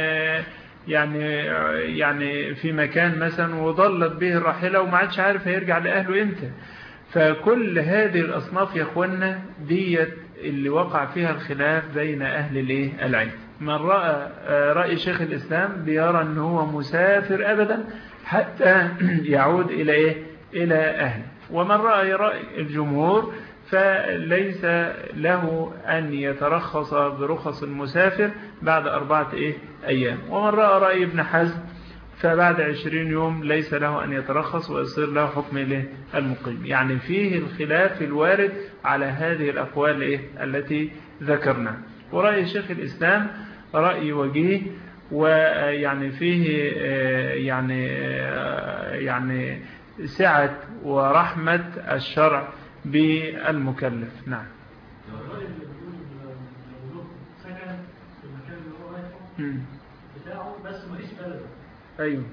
يعني في مكان مثلا وضلت به الراحلة وما عادش عارف هيرجع لأهله امتى. فكل هذه الأصناف يا اخوانا ديت اللي وقع فيها الخلاف بين أهل العلم. من رأي شيخ الإسلام بيرى أنه هو مسافر أبدا حتى يعود إلى أهله، ومن رأي الجمهور فليس له أن يترخص برخص المسافر بعد 4 أيام، ومن رأي ابن حزم فبعد 20 يوم ليس له أن يترخص ويصير له حكم المقيم. يعني فيه الخلاف الوارد على هذه الأقوال التي ذكرنا. ورأي شيخ الإسلام رأي وجيه، ويعني فيه يعني سعة ورحمة الشرع بالمكلف. نعم. بس ما فيش بلد. ايوه.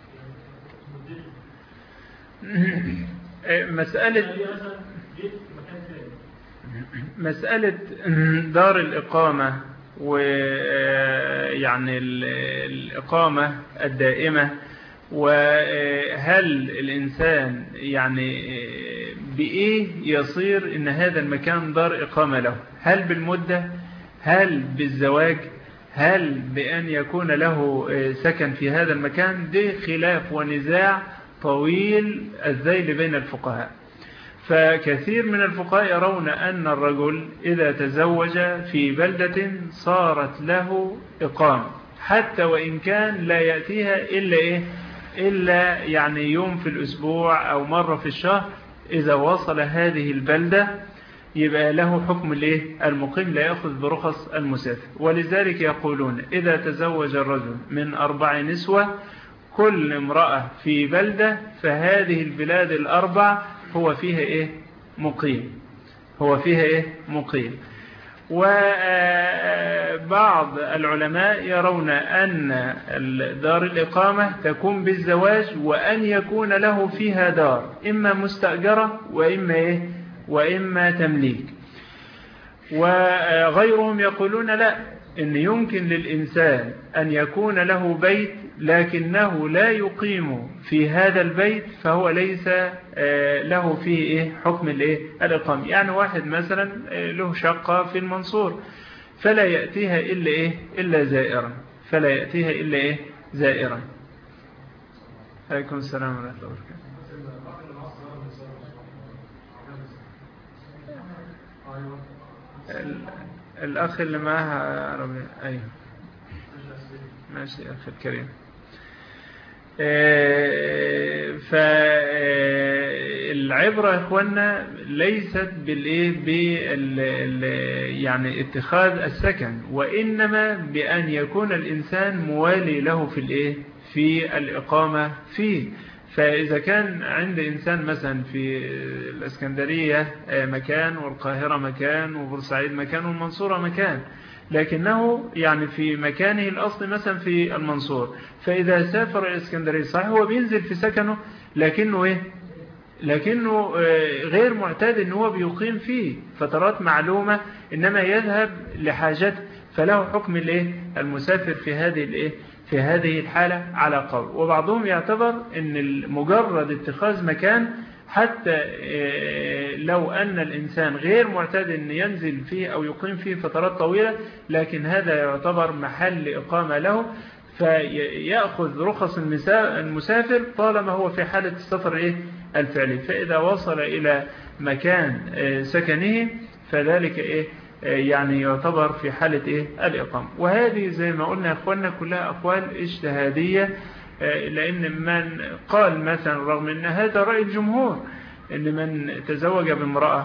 مسألة دار الإقامة ويعني الإقامة الدائمة، وهل الإنسان يعني بإيه يصير إن هذا المكان دار إقامة له؟ هل بالمدة؟ هل بالزواج؟ هل بأن يكون له سكن في هذا المكان؟ دي خلاف ونزاع طويل الذيل بين الفقهاء. فكثير من الفقهاء يرون أن الرجل إذا تزوج في بلدة صارت له إقامة، حتى وإن كان لا يأتيها إلا يعني يوم في الأسبوع أو مرة في الشهر، إذا وصل هذه البلدة يبقى له حكم المقيم، لا يأخذ برخص المسافر. ولذلك يقولون إذا تزوج الرجل من 4 نسوة كل امرأة في بلدة، فهذه البلاد ال4 هو فيها مقيم، هو فيها مقيم. وبعض العلماء يرون أن دار الإقامة تكون بالزواج، وأن يكون له فيها دار إما مستأجرة وإما تمليك. وغيرهم يقولون لا، إن يمكن للإنسان أن يكون له بيت لكنه لا يقيم في هذا البيت فهو ليس له فيه حكم الإقامة. يعني واحد مثلا له شقة في المنصور فلا يأتيها إلا زائرا، فلا يأتيها إلا زائرا. عليكم السلام ورحمة الله وبركاته. الأخ اللي معها عربي. أيوه ماشي أخي الكريم. فالعبرة يا إخوانا ليست يعني اتخاذ السكن، وإنما بأن يكون الإنسان موالي له في الإقامة فيه. فإذا كان عند إنسان مثلا في الإسكندرية مكان، والقاهرة مكان، وبورسعيد مكان، والمنصورة مكان، لكنه يعني في مكانه الأصلي مثلا في المنصور، فإذا سافر الإسكندرية صحيح هو بينزل في سكنه، لكنه غير معتاد أنه هو بيقيم فيه فترات معلومة، إنما يذهب لحاجته، فله حكم المسافر في هذه الحالة على قول. وبعضهم يعتبر أن مجرد اتخاذ مكان حتى لو أن الإنسان غير معتاد أن ينزل فيه أو يقيم فيه فترات طويلة، لكن هذا يعتبر محل إقامة له، فيأخذ رخص المسافر طالما هو في حالة السفر الفعلي. فإذا وصل إلى مكان سكنه فذلك يعني يعتبر في حالة الإقامة. وهذه زي ما قلنا يا أخوانا كلها أقوال اجتهادية، لأن من قال مثلا رغم أن هذا رأي الجمهور أن من تزوج بامرأة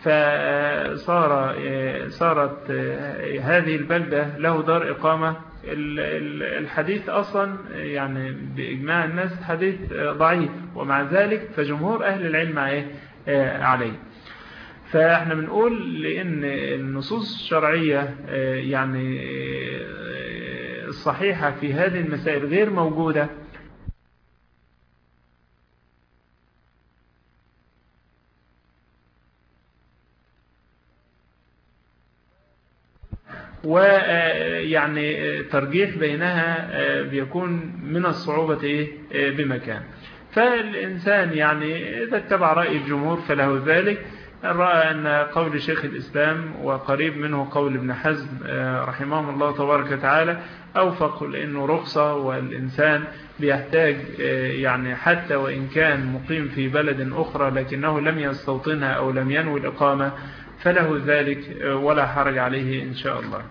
فصارت هذه البلدة له دار إقامة، الحديث أصلا يعني بإجماع الناس حديث ضعيف، ومع ذلك فجمهور أهل العلم عليه. فاحنا بنقول لأن النصوص الشرعية يعني الصحيحة في هذه المسائل غير موجودة، ويعني ترجيح بينها بيكون من الصعوبة بمكان. فالإنسان يعني إذا اتبع رأي الجمهور فله ذلك. رأى أن قول شيخ الإسلام وقريب منه قول ابن حزم رحمه الله تبارك وتعالى أوفق، لأنه رخصة، والإنسان بيحتاج يعني حتى وإن كان مقيم في بلد أخرى لكنه لم يستوطنها أو لم ينوي الإقامة فله ذلك ولا حرج عليه إن شاء الله.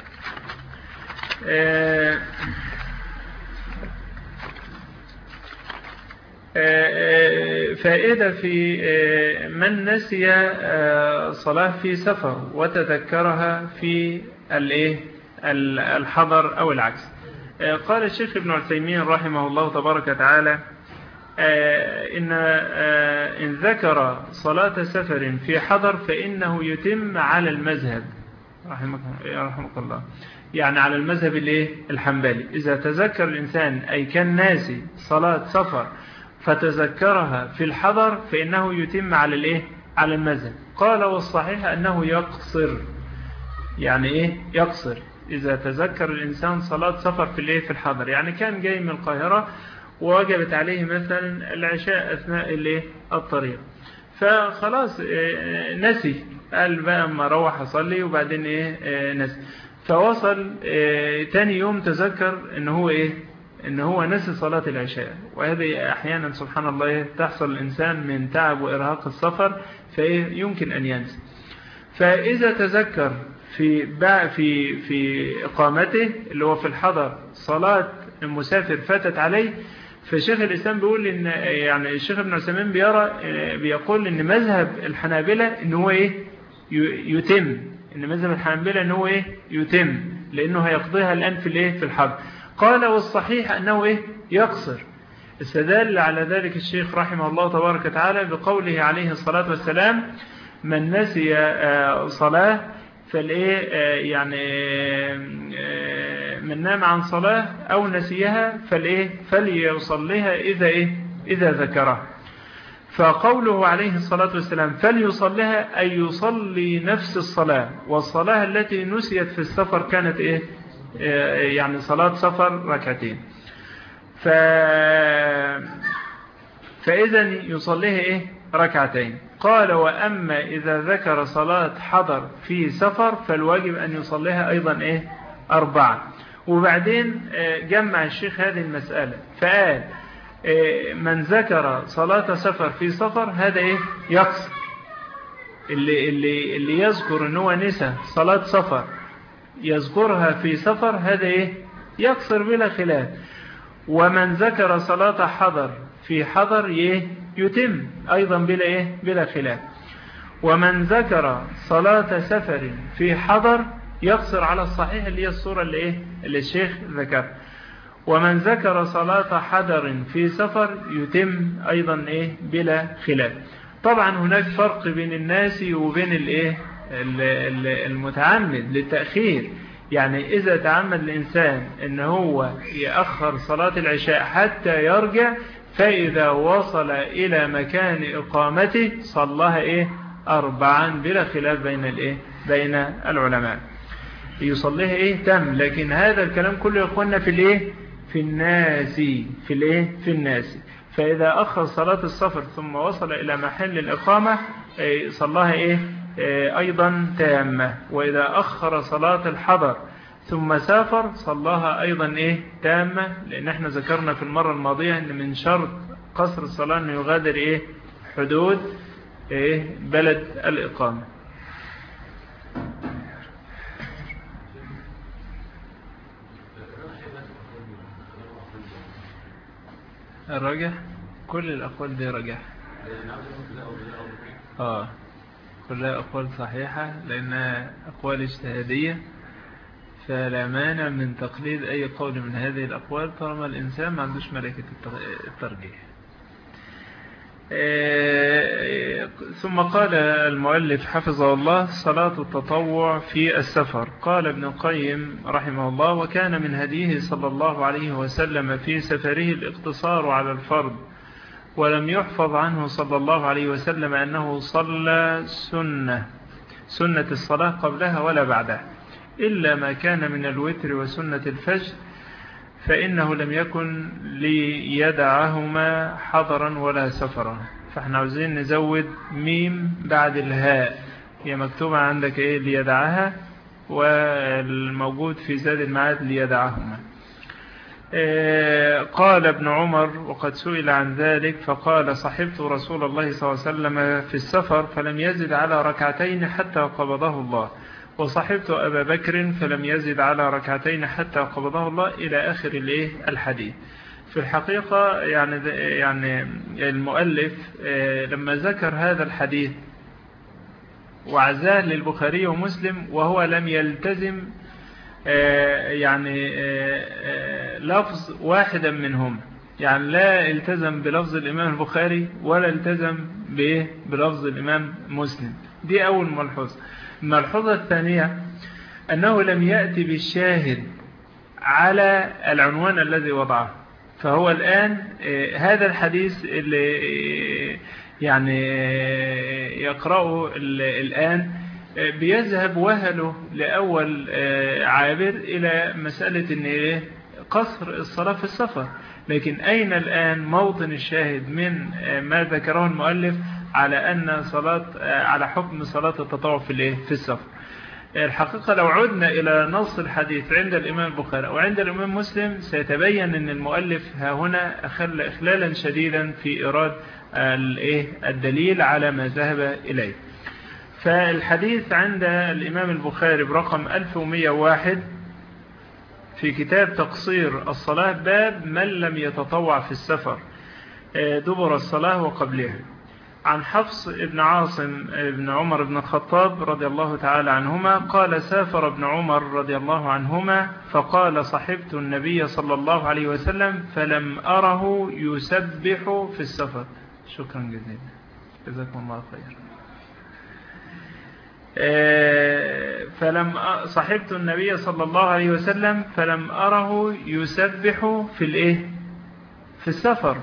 فائدة في من نسي صلاة في سفر وتذكرها في الحضر أو العكس. قال الشيخ ابن عثيمين رحمه الله تبارك وتعالى إن ذكر صلاة سفر في حضر فإنه يتم على المذهب رحمك الله، يعني على المذهب الحنبلي. إذا تذكر الإنسان أي كان ناسي صلاة سفر فتذكرها في الحضر فإنه يتم على المذهب. قال والصحيح أنه يقصر. يعني يقصر إذا تذكر الإنسان صلاة سفر في الحضر، يعني كان جاي من القاهرة ووجبت عليه مثلا العشاء أثناء الطريق، فخلاص نسي، قال بقى أما روح أصلي وبعدين نسي، فوصل تاني يوم تذكر إن هو نسي صلاة العشاء. وهذه أحيانا سبحان الله تحصل الإنسان من تعب وإرهاق السفر فيمكن أن ينسي. فإذا تذكر في إقامته اللي هو في الحضر صلاة المسافر فاتت عليه، فالشيخ الإسلام بيقول إن يعني الشيخ ابن عثيمين بيقول إن مذهب الحنابلة إن هو يتم، إن مذهب الحنابلة إن هو يتم، لأنه هيقضيها الآن في الحضر. قال والصحيح أنه يقصر. استدل على ذلك الشيخ رحمه الله تبارك وتعالى بقوله عليه الصلاة والسلام من نسي صلاة يعني من نام عن صلاة أو نسيها فليصليها إذا ذكرها. فقوله عليه الصلاة والسلام فليصليها أي يصلي نفس الصلاة، والصلاة التي نسيت في السفر كانت يعني صلاة سفر ركعتين. فإذا يصليها إيه؟ ركعتين. قال وأما إذا ذكر صلاة حضر في سفر فالواجب أن يصليها أيضا إيه؟ 4. وبعدين جمع الشيخ هذه المسألة فقال من ذكر صلاة سفر في سفر هذا إيه؟ يقصر. اللي يذكر أنه نسى صلاة سفر يذكرها في سفر هذا إيه؟ يقصر بلا خلاف. ومن ذكر صلاة حضر في حضر يتم أيضا بلا إيه؟ بلا خلاف. ومن ذكر صلاة سفر في حضر يقصر على الصحيح اللي هي الصورة اللي إيه؟ اللي الشيخ ذكر. ومن ذكر صلاة حضر في سفر يتم أيضا إيه؟ بلا خلاف. طبعا هناك فرق بين الناس وبين الإيه؟ المتعمد للتأخير. يعني إذا تعمد الإنسان إن هو يأخر صلاة العشاء حتى يرجع فإذا وصل إلى مكان إقامته صلىها إيه؟ 4 بلا خلاف بين العلماء يصليها إيه؟ تم. لكن هذا الكلام كله يقولنا في الإيه؟ في الناس. فإذا أخر صلاة السفر ثم وصل إلى محل الإقامة صلىها إيه؟ أيضا تامة. وإذا أخر صلاة الحضر ثم سافر صلىها أيضا إيه؟ تامة. لأن احنا ذكرنا في المرة الماضية أن من شرط قصر الصلاة أنه يغادر إيه؟ حدود إيه؟ بلد الإقامة. الرجح كل الأقوال دي رجح كلها أقوال صحيحة لأنها أقوال اجتهادية فلا مانع من تقليد أي قول من هذه الأقوال طالما الإنسان ما عندوش ملكة الترجيح. ثم قال المؤلف حفظه الله صلاة التطوع في السفر. قال ابن القيم رحمه الله وكان من هديه صلى الله عليه وسلم في سفره الاقتصار على الفرض ولم يحفظ عنه صلى الله عليه وسلم أنه صلى سنة الصلاة قبلها ولا بعدها إلا ما كان من الوتر وسنة الفجر فإنه لم يكن ليدعهما حضرا ولا سفرا. فاحنا عاوزين نزود ميم بعد الهاء هي مكتوبة عندك إيه؟ ليدعها والموجود في زاد المعاد ليدعهما. قال ابن عمر وقد سئل عن ذلك فقال صحبت رسول الله صلى الله عليه وسلم في السفر فلم يزد على ركعتين حتى قبضه الله وصحبت أبا بكر فلم يزد على ركعتين حتى قبضه الله إلى آخر الحديث. في الحقيقة يعني المؤلف لما ذكر هذا الحديث وعزاه للبخاري ومسلم وهو لم يلتزم لفظ واحدا منهم يعني لا التزم بلفظ الإمام البخاري ولا التزم بلفظ الإمام مسلم. دي أول ملحوظة. الملحوظة الثانية أنه لم يأتي بالشاهد على العنوان الذي وضعه. فهو الآن هذا الحديث اللي يقرأه الآن بيذهب وهله لأول عابر إلى مسألة أن قصر الصلاة في السفر. لكن أين الآن موطن الشاهد من ما ذكره المؤلف على أن على حكم صلاة التطوع في السفر؟ الحقيقة لو عدنا إلى نص الحديث عند الإمام البخاري وعند الإمام مسلم سيتبين أن المؤلف ها هنا أخل إخلالا شديدا في إيراد الدليل على ما ذهب إليه. فالحديث عند الإمام البخاري برقم 1101 في كتاب تقصير الصلاة باب من لم يتطوع في السفر دبر الصلاة وقبلها عن حفص ابن عاصم ابن عمر بن الخطاب رضي الله تعالى عنهما قال سافر ابن عمر رضي الله عنهما فقال صحبت النبي صلى الله عليه وسلم فلم أره يسبح في السفر. شكرا جزيلا جزاكم الله خير. صحبت النبي صلى الله عليه وسلم فلم أره يسبح في السفر.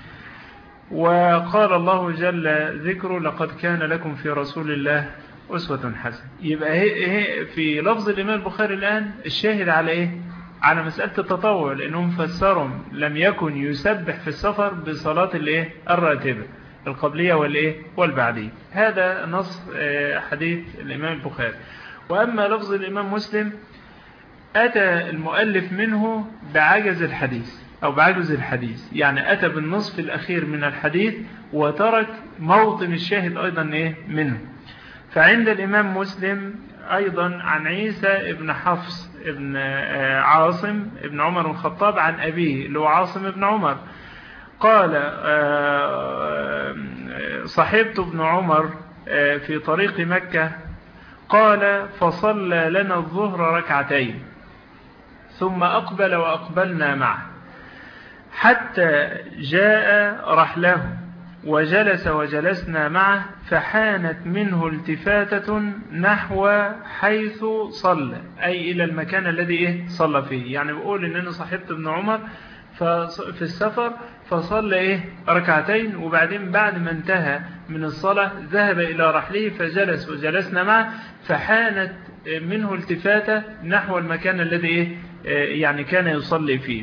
وقال الله جل ذكره لقد كان لكم في رسول الله أسوة حسنة. يبقى في لفظ الإمام البخاري الآن الشاهد على على مسألة التطوع، لأنهم فسروا لم يكن يسبح في السفر بصلاة الراتبة القبلية والبعدية. هذا نص حديث الإمام البخاري. وأما لفظ الإمام مسلم أتى المؤلف منه بعجز الحديث أو بعجز الحديث، يعني أتى بالنصف الأخير من الحديث وترك موطن الشاهد أيضا منه. فعند الإمام مسلم أيضا عن عيسى ابن حفص ابن عاصم ابن عمر بن الخطاب عن أبيه اللي هو عاصم ابن عمر قال صحبت ابن عمر في طريق مكة قال فصلى لنا الظهر ركعتين ثم أقبل وأقبلنا معه حتى جاء رحله وجلس وجلسنا معه فحانت منه التفاتة نحو حيث صلى، أي إلى المكان الذي صلى فيه. يعني بقول إن أنا صحبت ابن عمر في السفر فصلى ركعتين، وبعدين بعد ما انتهى من الصلاة ذهب إلى رحله فجلس وجلسنا معه فحانت منه التفاتة نحو المكان الذي يعني كان يصلي فيه.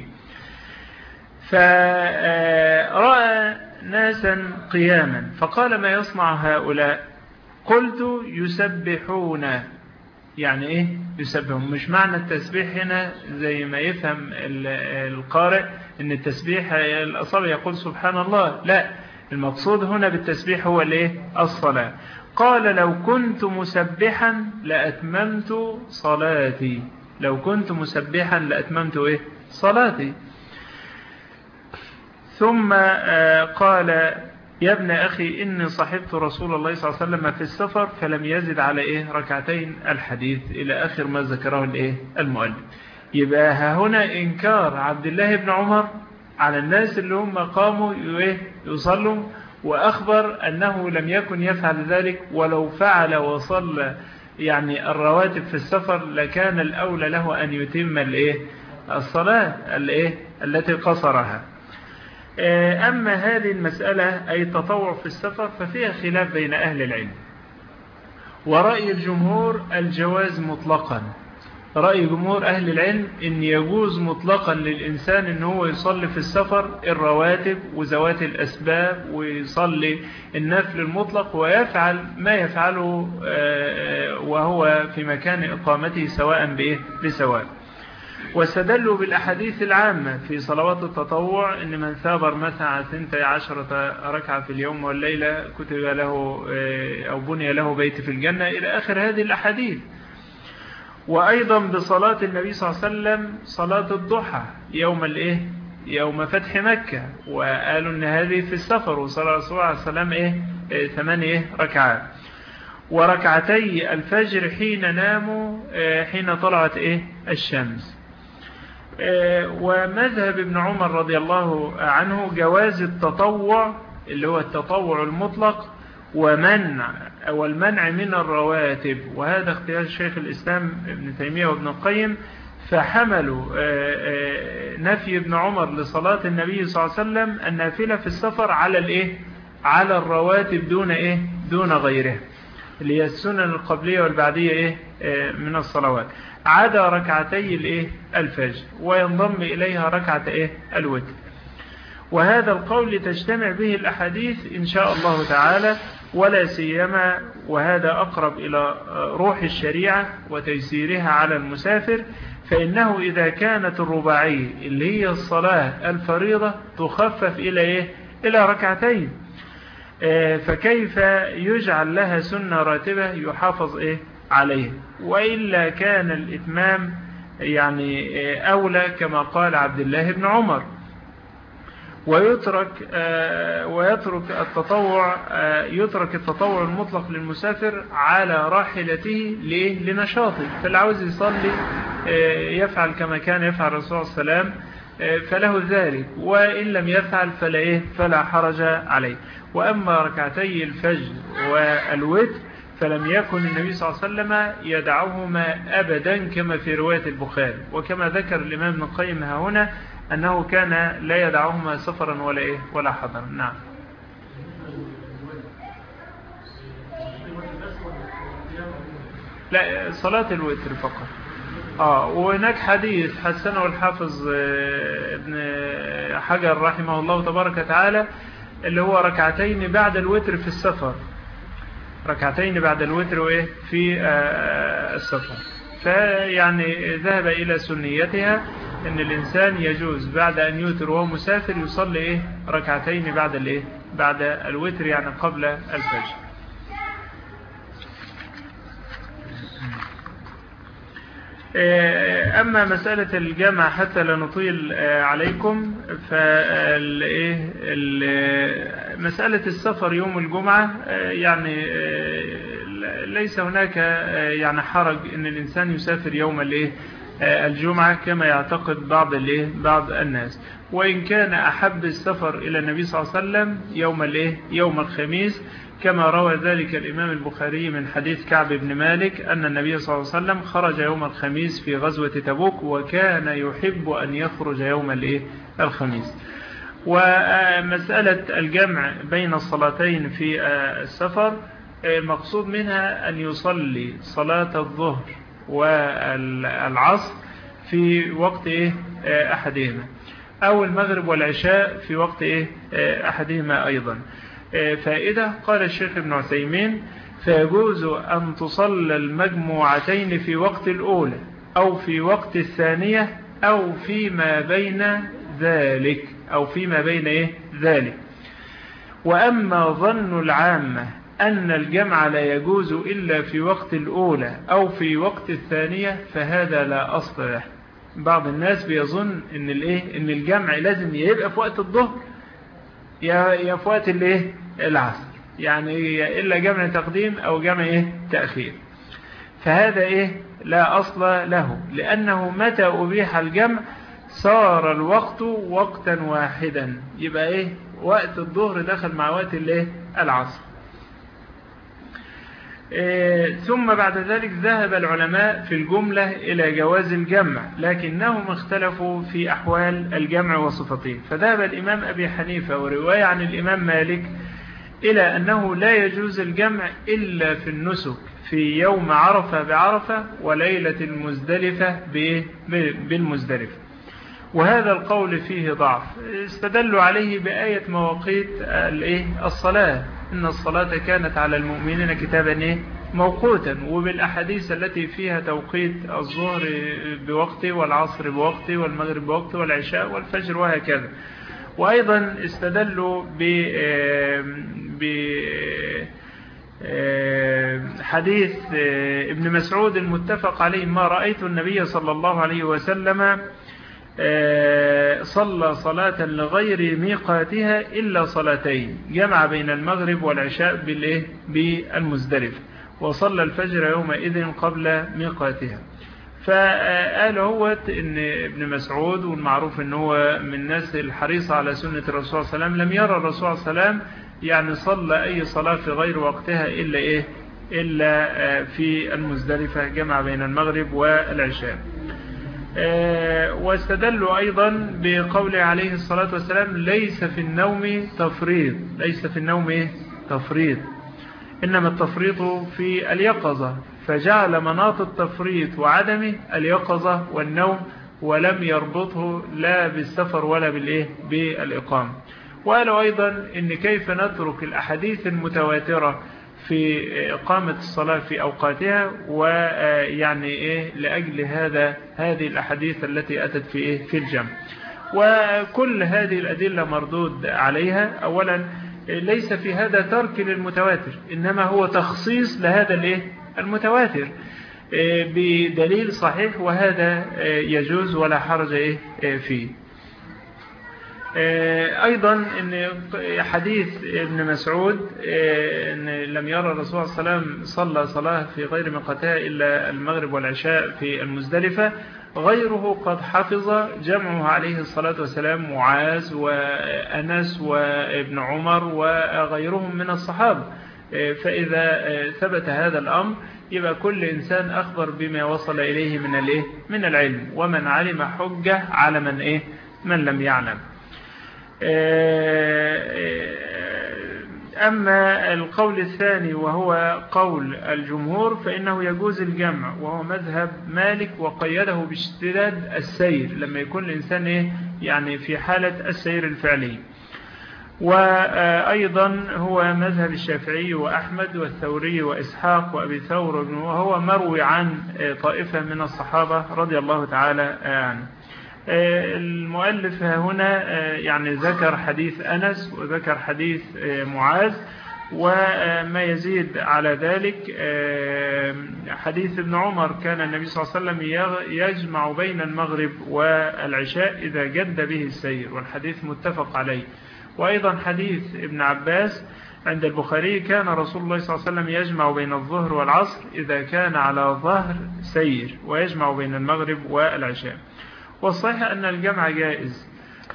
فرأى ناسا قياما فقال ما يصنع هؤلاء؟ قلت يسبحون. يعني يسبحون؟ مش معنى التسبيح هنا زي ما يفهم القارئ ان التسبيح الأصابع يقول سبحان الله، لا، المقصود هنا بالتسبيح هو الصلاة. قال لو كنت مسبحا لأتممت صلاتي، لو كنت مسبحا لأتممت صلاتي. ثم قال يا ابن أخي إني صحبت رسول الله صلى الله عليه وسلم في السفر فلم يزد على ركعتين الحديث إلى آخر ما ذكره المؤلف. يبقى هنا إنكار عبد الله بن عمر على الناس اللي هم قاموا يصلوا، وأخبر أنه لم يكن يفعل ذلك، ولو فعل وصلى يعني الرواتب في السفر لكان الأولى له أن يتم الصلاة التي قصرها. أما هذه المسألة أي التطوع في السفر ففيها خلاف بين أهل العلم، ورأي الجمهور الجواز مطلقا. رأي جمهور أهل العلم إن يجوز مطلقا للإنسان إن هو يصلي في السفر الرواتب وذوات الأسباب ويصلي النفل المطلق ويفعل ما يفعله وهو في مكان إقامته سواء بسواء. واستدلوا بالأحاديث العامة في صلوات التطوع إن من ثابر مثلا 12 ركعة في اليوم والليلة كتب له أو بني له بيت في الجنة إلى آخر هذه الأحاديث. وأيضا بصلاة النبي صلى الله عليه وسلم صلاة الضحى يوم فتح مكة، وقالوا إن هذه في السفر، وصلى الرسول عليه السلام 8 ركعات. وركعتي الفجر حين ناموا حين طلعت الشمس. ومذهب ابن عمر رضي الله عنه جواز التطوع اللي هو التطوع المطلق والمنع من الرواتب، وهذا اختيار شيخ الإسلام ابن تيمية وابن القيم، فحملوا نفي ابن عمر لصلاة النبي صلى الله عليه وسلم النافلة في السفر على الرواتب دون غيره، اللي هي السنن القبلية والبعدية من الصلوات، عدا ركعتي الفجر، وينضم إليها ركعة الوتر. وهذا القول تجتمع به الأحاديث إن شاء الله تعالى، ولا سيما وهذا أقرب إلى روح الشريعة وتيسيرها على المسافر، فإنه إذا كانت الرباعية اللي هي الصلاة الفريضة تخفف إلى ركعتين، فكيف يجعل لها سنة راتبة يحافظ عليه؟ وإلا كان الإتمام يعني أولى كما قال عبد الله بن عمر، ويترك التطوع المطلق للمسافر على راحلته لنشاطه. فاللي عاوز يصلي يفعل كما كان يفعل الرسول صلى الله عليه وسلم فله ذلك، وإن لم يفعل فلا حرج عليه. وأما ركعتي الفجر والوتر فلم يكن النبي صلى الله عليه وسلم يدعوهما أبدا كما في رواية البخاري، وكما ذكر الإمام ابن القيم هنا أنه كان لا يدعوهما سفرا ولا حضرا. نعم. لا، صلاة الوتر فقط. وهناك حديث حسنه الحافظ ابن حجر رحمه الله تبارك وتعالى، اللي هو ركعتين بعد الوتر في السفر، ركعتين بعد الوتر وإيه في السفر. فيعني ذهب إلى سنيتها أن الإنسان يجوز بعد أن يوتر وهو مسافر يصلي إيه ركعتين بعد الإيه بعد الوتر، يعني قبل الفجر. أما مسألة الجمع حتى لا نطيل عليكم، مسألة السفر يوم الجمعة يعني ليس هناك يعني حرج أن الإنسان يسافر يوم الجمعة كما يعتقد بعض الناس، وإن كان أحب السفر إلى النبي صلى الله عليه وسلم يوم الخميس، كما روى ذلك الإمام البخاري من حديث كعب بن مالك أن النبي صلى الله عليه وسلم خرج يوم الخميس في غزوة تبوك، وكان يحب أن يخرج يوم الخميس. ومسألة الجمع بين الصلاتين في السفر المقصود منها أن يصلي صلاة الظهر والعصر في وقت أحدهما، أو المغرب والعشاء في وقت أحدهما أيضا. فائدة، قال الشيخ ابن عثيمين: فيجوز أن تصلى المجموعتين في وقت الأولى أو في وقت الثانية أو فيما بين ذلك وأما ظن العامة أن الجمع لا يجوز إلا في وقت الأولى أو في وقت الثانية فهذا لا أصل له. بعض الناس بيظن إن الجمع لازم يبقى في وقت الظهر يا في وقت العصر، يعني إلا جمع تقديم أو جمع تأخير. فهذا لا أصل له، لأنه متى أبيح الجمع صار الوقت وقتا واحدا، يبقى وقت الظهر دخل مع وقت العصر. ثم بعد ذلك ذهب العلماء في الجملة إلى جواز الجمع، لكنهم اختلفوا في أحوال الجمع وصفته. فذهب الإمام أبي حنيفة ورواية عن الإمام مالك إلى أنه لا يجوز الجمع إلا في النسك في يوم عرفة بعرفة وليلة المزدلفة بالمزدلفة، وهذا القول فيه ضعف. استدلوا عليه بآية مواقيت الصلاة، إن الصلاة كانت على المؤمنين كتابا موقوتا، وبالأحاديث التي فيها توقيت الظهر بوقته والعصر بوقته والمغرب بوقته والعشاء والفجر وهكذا. وأيضا استدلوا بحديث ابن مسعود المتفق عليه: ما رأيت النبي صلى الله عليه وسلم صلى صلاة لغير ميقاتها إلا صلاتين، جمع بين المغرب والعشاء بالمزدلف، وصلى الفجر يومئذ قبل ميقاتها. فقال هو إن ابن مسعود، والمعروف إن هو من الناس الحريصة على سنة الرسول صلى الله عليه وسلم، لم يرى الرسول صلى الله عليه وسلم يعني صلى أي صلاة في غير وقتها إلا في المزدلفة، جمع بين المغرب والعشاء. واستدلوا أيضا بقوله عليه الصلاة والسلام: ليس في النوم تفريط، إنما التفريط في اليقظة، فجعل مناط التفريط وعدمه اليقظة والنوم، ولم يربطه لا بالسفر ولا بالإقامة. وقالوا أيضا إن كيف نترك الأحاديث المتواترة في إقامة الصلاة في أوقاتها، ويعني لأجل هذه الأحاديث التي أتت في الجمع. وكل هذه الأدلة مردود عليها. أولا ليس في هذا ترك للمتواتر، إنما هو تخصيص لهذا المتواتر بدليل صحيح، وهذا يجوز ولا حرج فيه. أيضا إن حديث ابن مسعود إن لم يرى الرسول صلى الله عليه وسلم صلى صلاة في غير ميقاتها إلا المغرب والعشاء في المزدلفة، غيره قد حفظ جمعه عليه الصلاة والسلام، معاذ وأنس وابن عمر وغيرهم من الصحابة. فإذا ثبت هذا الأمر يبقى كل إنسان أخبر بما وصل إليه من العلم، ومن علم حجة على من لم يعلم. أما القول الثاني وهو قول الجمهور فإنه يجوز الجمع، وهو مذهب مالك، وقيده باشتداد السير لما يكون الإنسان يعني في حالة السير الفعلي. وأيضا هو مذهب الشافعي وأحمد والثوري وإسحاق وأبي ثور، وهو مروي عن طائفة من الصحابة رضي الله تعالى عنه. المؤلف هنا يعني ذكر حديث أنس وذكر حديث معاذ، وما يزيد على ذلك حديث ابن عمر كان النبي صلى الله عليه وسلم يجمع بين المغرب والعشاء إذا جد به السير، والحديث متفق عليه. وأيضا حديث ابن عباس عند البخاري كان رسول الله صلى الله عليه وسلم يجمع بين الظهر والعصر إذا كان على ظهر سير، ويجمع بين المغرب والعشاء. والصحيح أن الجمع جائز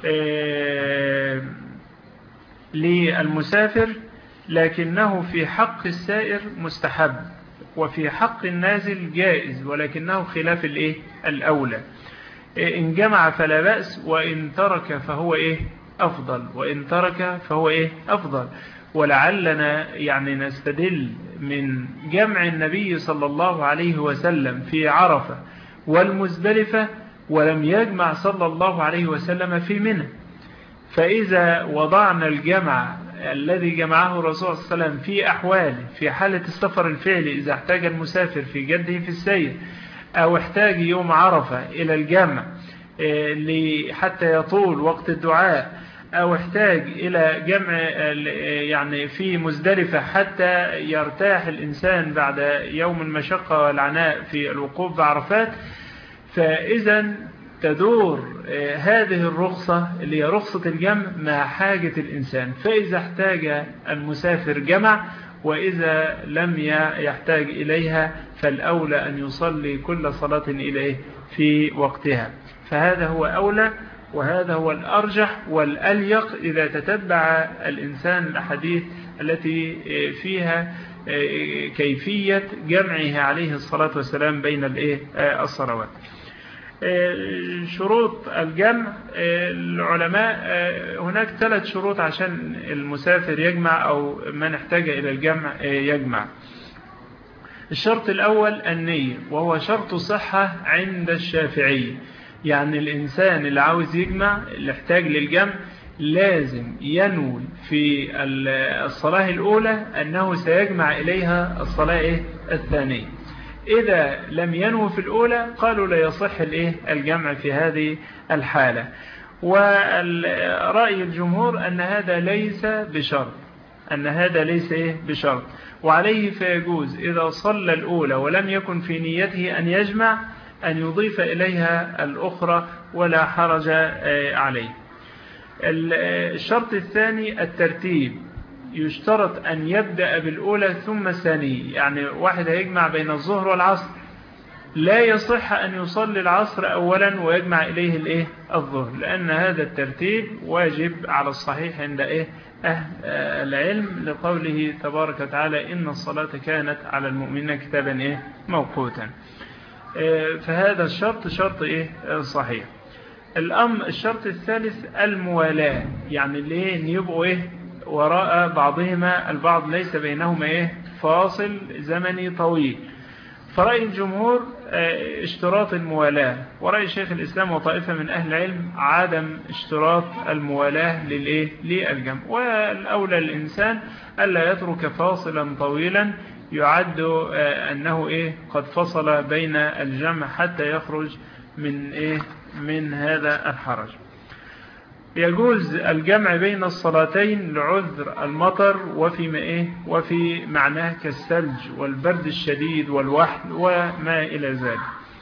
للمسافر، لكنه في حق السائر مستحب، وفي حق النازل جائز، ولكنه خلاف الأولى. إن جمع فلا بأس، وإن ترك فهو أفضل، وإن ترك فهو أفضل. ولعلنا يعني نستدل من جمع النبي صلى الله عليه وسلم في عرفة والمزدلفة، ولم يجمع صلى الله عليه وسلم في منى. فإذا وضعنا الجمع الذي جمعه الرسول صلى الله عليه وسلم في أحواله في حالة السفر الفعلي، إذا احتاج المسافر في جده في السير، أو احتاج يوم عرفة إلى الجمع حتى يطول وقت الدعاء، أو احتاج إلى جمع يعني في مزدلفة حتى يرتاح الإنسان بعد يوم المشقة والعناء في الوقوف بعرفات، فإذا تدور هذه الرخصة اللي هي رخصة الجمع مع حاجة الإنسان. فإذا احتاج المسافر جمع، وإذا لم يحتاج إليها فالأولى أن يصلي كل صلاة إليه في وقتها. فهذا هو أولى، وهذا هو الأرجح والأليق إذا تتبع الإنسان الأحاديث التي فيها كيفية جمعها عليه الصلاة والسلام بين الصلوات. شروط الجمع العلماء هناك 3 شروط عشان المسافر يجمع أو من احتاج إلى الجمع يجمع. الشرط الأول النية، وهو شرط صحة عند الشافعي. يعني الإنسان اللي عاوز يجمع اللي احتاج للجمع لازم ينوي في الصلاة الأولى أنه سيجمع إليها الصلاة الثانية. إذا لم ينوي في الأولى قالوا لا يصح الجمع في هذه الحالة. ورأي الجمهور أن هذا ليس بشرط، بشرط، وعليه فيجوز إذا صلى الأولى ولم يكن في نيته أن يجمع أن يضيف إليها الأخرى ولا حرج عليه. الشرط الثاني الترتيب، يشترط أن يبدأ بالأولى ثم الثانية. يعني واحد هيجمع بين الظهر والعصر، لا يصح أن يصلي العصر أولا ويجمع إليه الظهر، لأن هذا الترتيب واجب على الصحيح عند أهل العلم، لقوله تبارك وتعالى إن الصلاة كانت على المؤمنين كتابا موقوتا. فهذا الشرط شرط صحيح. الشرط الثالث الموالاة، يعني اللي يبقوا وراء بعضهما البعض، ليس بينهما فاصل زمني طويل. فرأي الجمهور اشتراط الموالاة، ورأي شيخ الإسلام وطائفة من أهل العلم عدم اشتراط الموالاة للجمع. والأولى الإنسان ألا يترك فاصلا طويلا يعد أنه قد فصل بين الجمع حتى يخرج من هذا الحرج. يجوز الجمع بين الصلاتين لعذر المطر وفي معناه كالثلج والبرد الشديد والوحل وما إلى ذلك.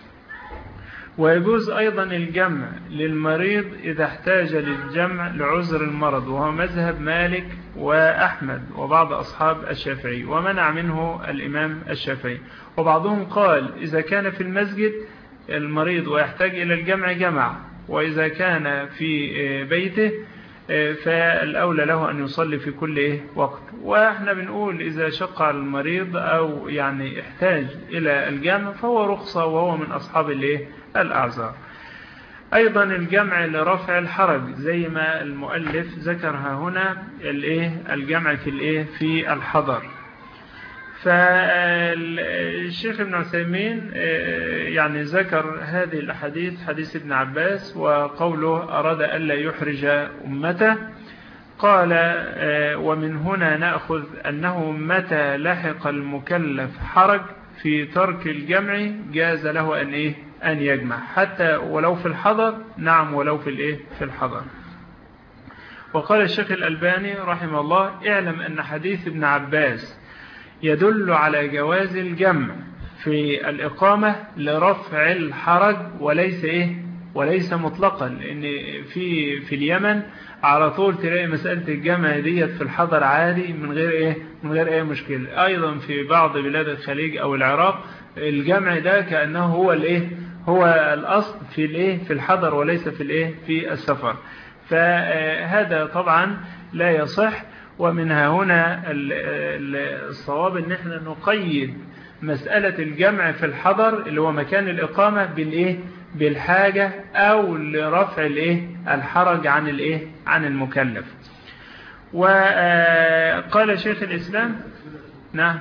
ويجوز أيضا الجمع للمريض إذا احتاج للجمع لعذر المرض، وهو مذهب مالك وأحمد وبعض أصحاب الشافعي، ومنع منه الإمام الشافعي. وبعضهم قال إذا كان في المسجد المريض ويحتاج إلى الجمع جمع، وإذا كان في بيته فالأولى له أن يصلي في كل وقت. وإحنا بنقول إذا شق على المريض أو يعني احتاج إلى الجمع فهو رخصة، وهو من أصحاب الأعذار. أيضا الجمع لرفع الحرج زي ما المؤلف ذكرها هنا الجمع في الحضر. فالشيخ ابن عثيمين يعني ذكر هذه الحديث، حديث ابن عباس وقوله أراد ألا يحرج أمته، قال ومن هنا نأخذ أنه متى لحق المكلف حرج في ترك الجمع جاز له أن يجمع حتى ولو في الحضر. نعم، ولو في الحضر. وقال الشيخ الألباني رحمه الله اعلم أن حديث ابن عباس يدل على جواز الجمع في الإقامة لرفع الحرج وليس مطلقا، لأن في اليمن على طول تلاقي مسألة الجمع ديت في الحضر عادي من غير أي مشكلة. أيضا في بعض بلاد الخليج أو العراق الجمع ده كأنه هو الأصل في الحضر وليس في السفر. فهذا طبعا لا يصح. ومنها هنا الصواب ان احنا نقيد مسألة الجمع في الحضر اللي هو مكان الإقامة بالحاجة أو لرفع الحرج عن المكلف. وقال شيخ الإسلام نعم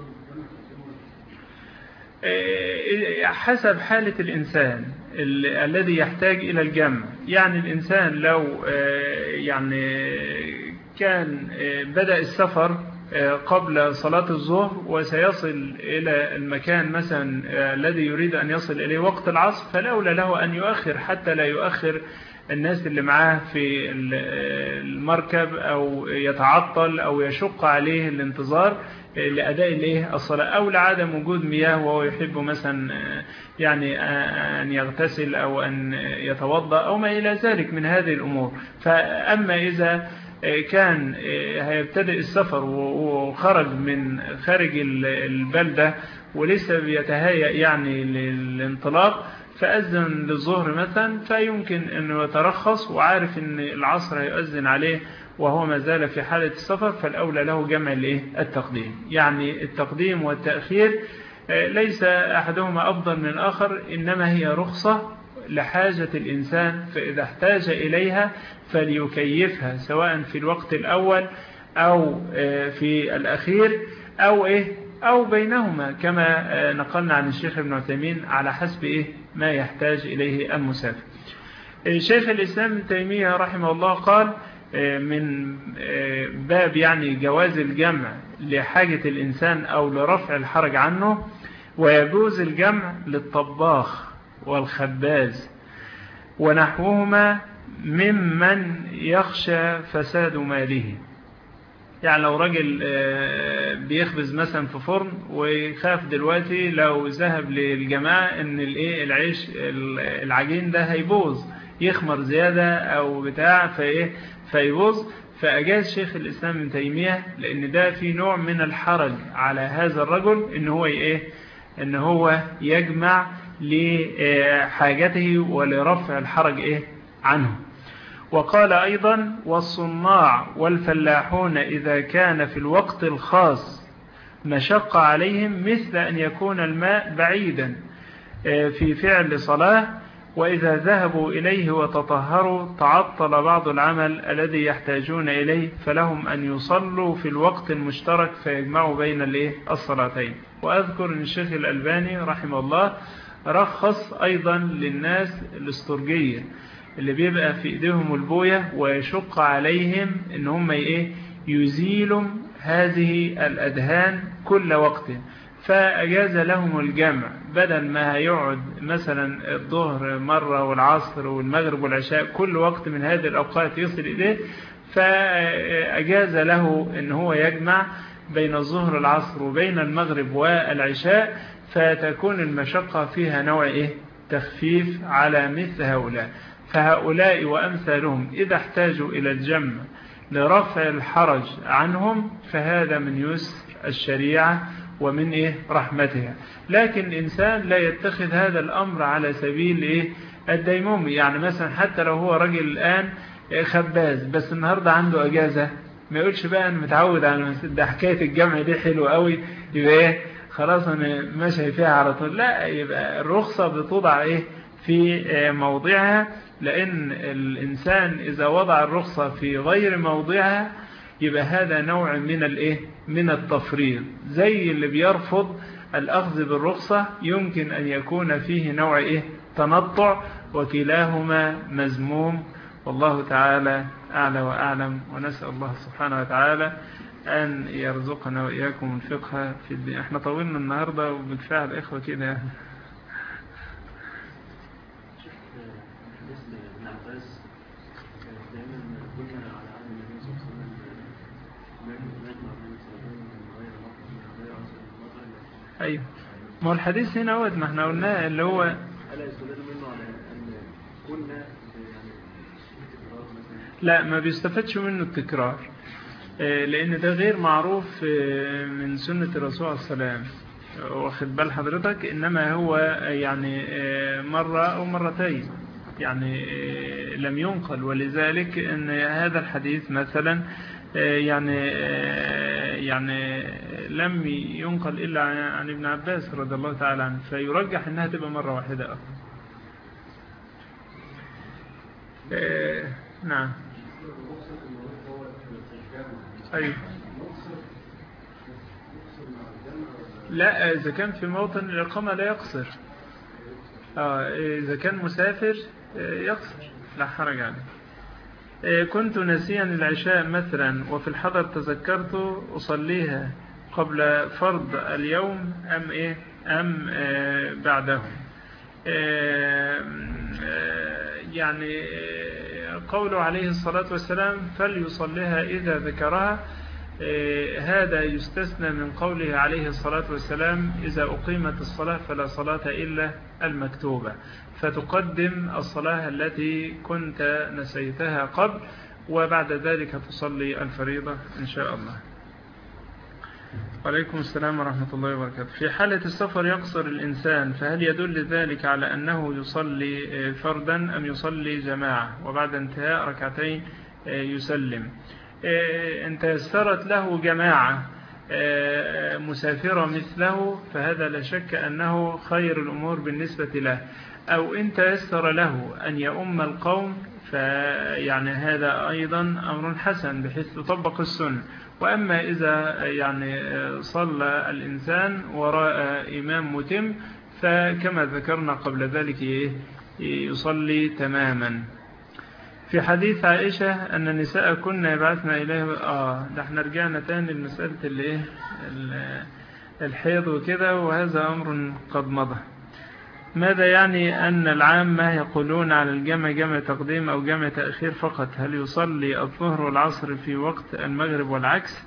حسب حالة الإنسان الذي يحتاج إلى الجمع. يعني الإنسان لو يعني كان بدأ السفر قبل صلاة الظهر وسيصل إلى المكان مثلا الذي يريد أن يصل إليه وقت العصر، فالأولى له أن يؤخر حتى لا يؤخر الناس اللي معاه في المركب أو يتعطل أو يشق عليه الانتظار لأداء الصلاة، أو لعدم وجود مياه وهو يحب مثلا يعني أن يغتسل أو أن يتوضأ أو ما إلى ذلك من هذه الأمور. فأما إذا كان هيبتدئ السفر وخرج من خارج البلدة ولسه بيتهيأ يعني للانطلاق فأذن للظهر مثلا، فيمكن أنه يترخص وعارف أن العصر هيؤذن عليه وهو ما زال في حالة السفر، فالأولى له جمع التقديم. يعني التقديم والتأخير ليس أحدهما أفضل من الآخر، إنما هي رخصة لحاجة الإنسان، فإذا احتاج إليها فليكيفها سواء في الوقت الأول أو في الأخير أو بينهما كما نقلنا عن الشيخ ابن عثيمين على حسب ما يحتاج إليه المسافر. شيخ الإسلام ابن تيمية رحمه الله قال من باب يعني جواز الجمع لحاجة الإنسان أو لرفع الحرج عنه، ويجوز الجمع للطباخ والخباز ونحوهما ممن يخشى فساد ماله. يعني لو راجل بيخبز مثلا في فرن ويخاف دلوقتي لو ذهب للجماعة ان العيش العجين ده هيبوظ يخمر زيادة او بتاع فيبوظ، فأجاز شيخ الإسلام ابن تيمية لأن ده في نوع من الحرج على هذا الرجل إن هو يجمع لحاجته ولرفع الحرج عنه. وقال أيضا والصناع والفلاحون إذا كان في الوقت الخاص مشقة عليهم مثل أن يكون الماء بعيدا في فعل صلاة، وإذا ذهبوا إليه وتطهروا تعطل بعض العمل الذي يحتاجون إليه، فلهم أن يصلوا في الوقت المشترك فيجمعوا بين الصلاتين. وأذكر أن الشيخ الألباني رحمه الله رخص أيضا للناس الاسترجية اللي بيبقى في إيديهم البوية ويشق عليهم إن هم يزيلوا هذه الأدهان كل وقت، فأجاز لهم الجمع بدل ما يقعد مثلا الظهر مرة والعصر والمغرب والعشاء كل وقت من هذه الأوقات يصل إليه، فأجاز له إن هو يجمع بين الظهر والعصر وبين المغرب والعشاء، فتكون المشقة فيها نوع تخفيف على مثل هؤلاء. فهؤلاء وأمثالهم إذا احتاجوا إلى الجمع لرفع الحرج عنهم فهذا من يسر الشريعة ومن رحمتها. لكن الإنسان لا يتخذ هذا الأمر على سبيل الديمومي. يعني مثلا حتى لو هو رجل الآن خباز بس النهاردة عنده أجازة ما يقولش بقى أنا متعود على ده حكاية الجمع دي حلوة قوي يبقى خلاص أنا ماشي فيها على طول. لا، يبقى الرخصة بتوضع في موضعها، لأن الإنسان إذا وضع الرخصة في غير موضعها يبقى هذا نوع من التفريط، زي اللي بيرفض الأخذ بالرخصة يمكن أن يكون فيه نوع تنطع، وكلاهما مذموم. والله تعالى أعلى وأعلم، ونسأل الله سبحانه وتعالى أن يرزقنا وإياكم الفقه في الدين. احنا طولنا النهاردة وبالفعل إخوة كده. أيوه، ما هو الحديث هنا ما احنا قلناه اللي هو ألا يستفاد منه على أن كنا لا، ما بيستفادش منه التكرار، لأن ده غير معروف من سنة الرسول صلى الله عليه وسلم، واخد بال حضرتك، إنما هو يعني مرة أو مرتين يعني لم ينقل، ولذلك أن هذا الحديث مثلا يعني لم ينقل إلا عن ابن عباس رضي الله تعالى عنه، فيرجح أنها تبقى مرة واحدة أصلا. نعم. أيوه. لا، إذا كان في موطن الإقامة لا يقصر. إذا كان مسافر يقصر لا حرج عليه. كنت ناسيا العشاء مثلا وفي الحضر تذكرت أصليها قبل فرض اليوم أم بعده. يعني قوله عليه الصلاة والسلام فليصليها إذا ذكرها، هذا يستثنى من قوله عليه الصلاة والسلام إذا أقيمت الصلاة فلا صلاة إلا المكتوبة، فتقدم الصلاة التي كنت نسيتها قبل، وبعد ذلك تصلي الفريضة إن شاء الله. وعليكم السلام ورحمة الله وبركاته. في حالة السفر يقصر الإنسان، فهل يدل ذلك على أنه يصلي فردا أم يصلي جماعة وبعد انتهاء ركعتين يسلم؟ إن تيسرت له جماعة مسافرة مثله فهذا لا شك أنه خير الأمور بالنسبة له، أو إن تيسر له أن يؤم القوم فيعني هذا أيضا أمر حسن بحيث تطبق السنة. وأما إذا يعني صلى الإنسان وراء إمام متم فكما ذكرنا قبل ذلك يصلي تماما. في حديث عائشة أن النساء كنا يبعثنا إليه ده احنا رجعنا تاني لمسألة الحيض وكده، وهذا أمر قد مضى. ماذا يعني أن العامة يقولون على الجمع جمع تقديم أو جمع تأخير فقط؟ هل يصلي الظهر والعصر في وقت المغرب والعكس؟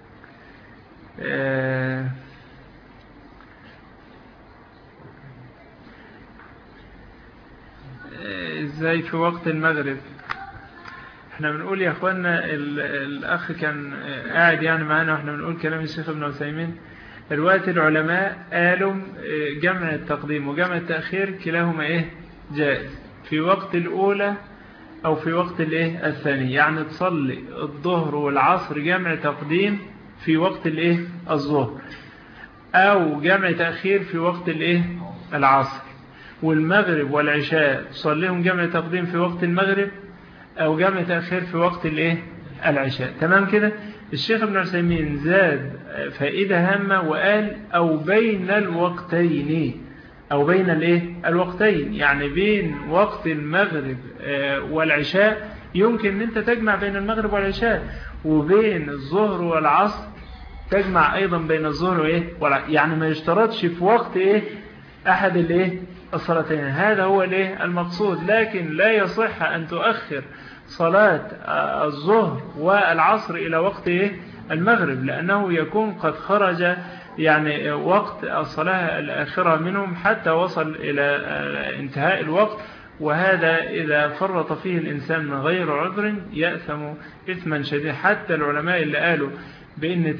ازاي في وقت المغرب؟ احنا بنقول يا اخوانا الأخ كان قاعد يعني معنا واحنا بنقول كلام الشيخ ابن عثيمين. الوقت العلماء قالوا جمع التقديم وجمع التأخير كلاهما جائز في وقت الأولى أو في وقت الثاني، يعني تصلي الظهر والعصر جمع تقديم في وقت الظهر، أو جمع تأخير في وقت العصر، والمغرب والعشاء تصليهم جمع تقديم في وقت المغرب أو جمع تأخير في وقت العشاء. تمام كده. الشيخ ابن عثيمين زاد فائدة هامة وقال أو بين الوقتين، أو بين الوقتين، يعني بين وقت المغرب والعشاء يمكن أن أنت تجمع بين المغرب والعشاء، وبين الظهر والعصر تجمع أيضا بين الظهر يعني ما يشترطش في وقت أحد الصلاتين. هذا هو المقصود، لكن لا يصح أن تؤخر صلاة الظهر والعصر إلى وقت المغرب، لأنه يكون قد خرج يعني وقت الصلاة الآخرة منهم حتى وصل إلى انتهاء الوقت، وهذا إذا فرط فيه الإنسان من غير عذر يأثم إثما شديدا. حتى العلماء اللي قالوا بأن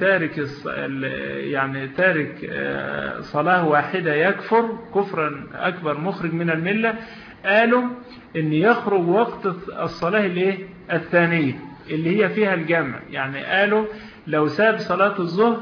تارك صلاة واحدة يكفر كفرا أكبر مخرج من الملة، قالوا أن يخرج وقت الصلاة الثانية اللي هي فيها الجمع. يعني قالوا لو ساب صلاة الظهر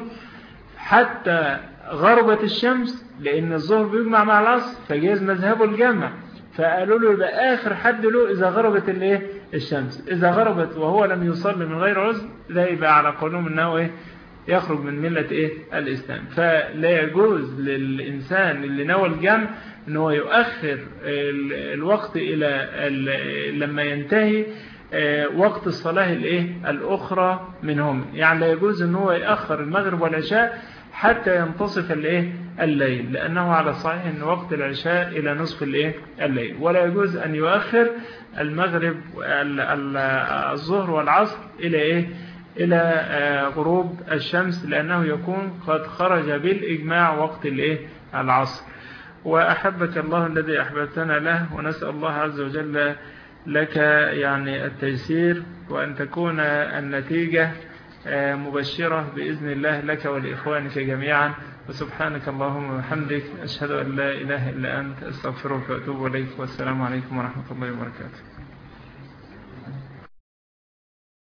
حتى غربت الشمس، لأن الظهر بيجمع مع العصر فجاز مذهبه الجمع، فقالوا له يبقى آخر حد له إذا غربت الإيه الشمس. إذا غربت وهو لم يصلي من غير عذر لا يبقى على قولهم أنه إيه يخرج من ملة إيه الإسلام. فلا يجوز للإنسان اللي نوى الجمع أنه يؤخر الوقت إلى لما ينتهي وقت الصلاة الإيه الأخرى منهم. يعني لا يجوز أنه يأخر المغرب والعشاء حتى ينتصف الإيه الليل، لأنه على الصحيح أن وقت العشاء إلى نصف الإيه الليل. ولا يجوز أن يؤخر المغرب الظهر والعصر إلى إيه إلى غروب الشمس، لأنه يكون قد خرج بالإجماع وقت الإيه العصر. وأحبك الله الذي أحببتنا له، ونسأل الله عز وجل لك يعني التيسير، وأن تكون النتيجة مبشرة بإذن الله لك ولإخوانك جميعا. وسبحانك اللهم وبحمدك، أشهد أن لا إله إلا أنت، أستغفرك وأتوب إليك، والسلام عليكم ورحمة الله وبركاته.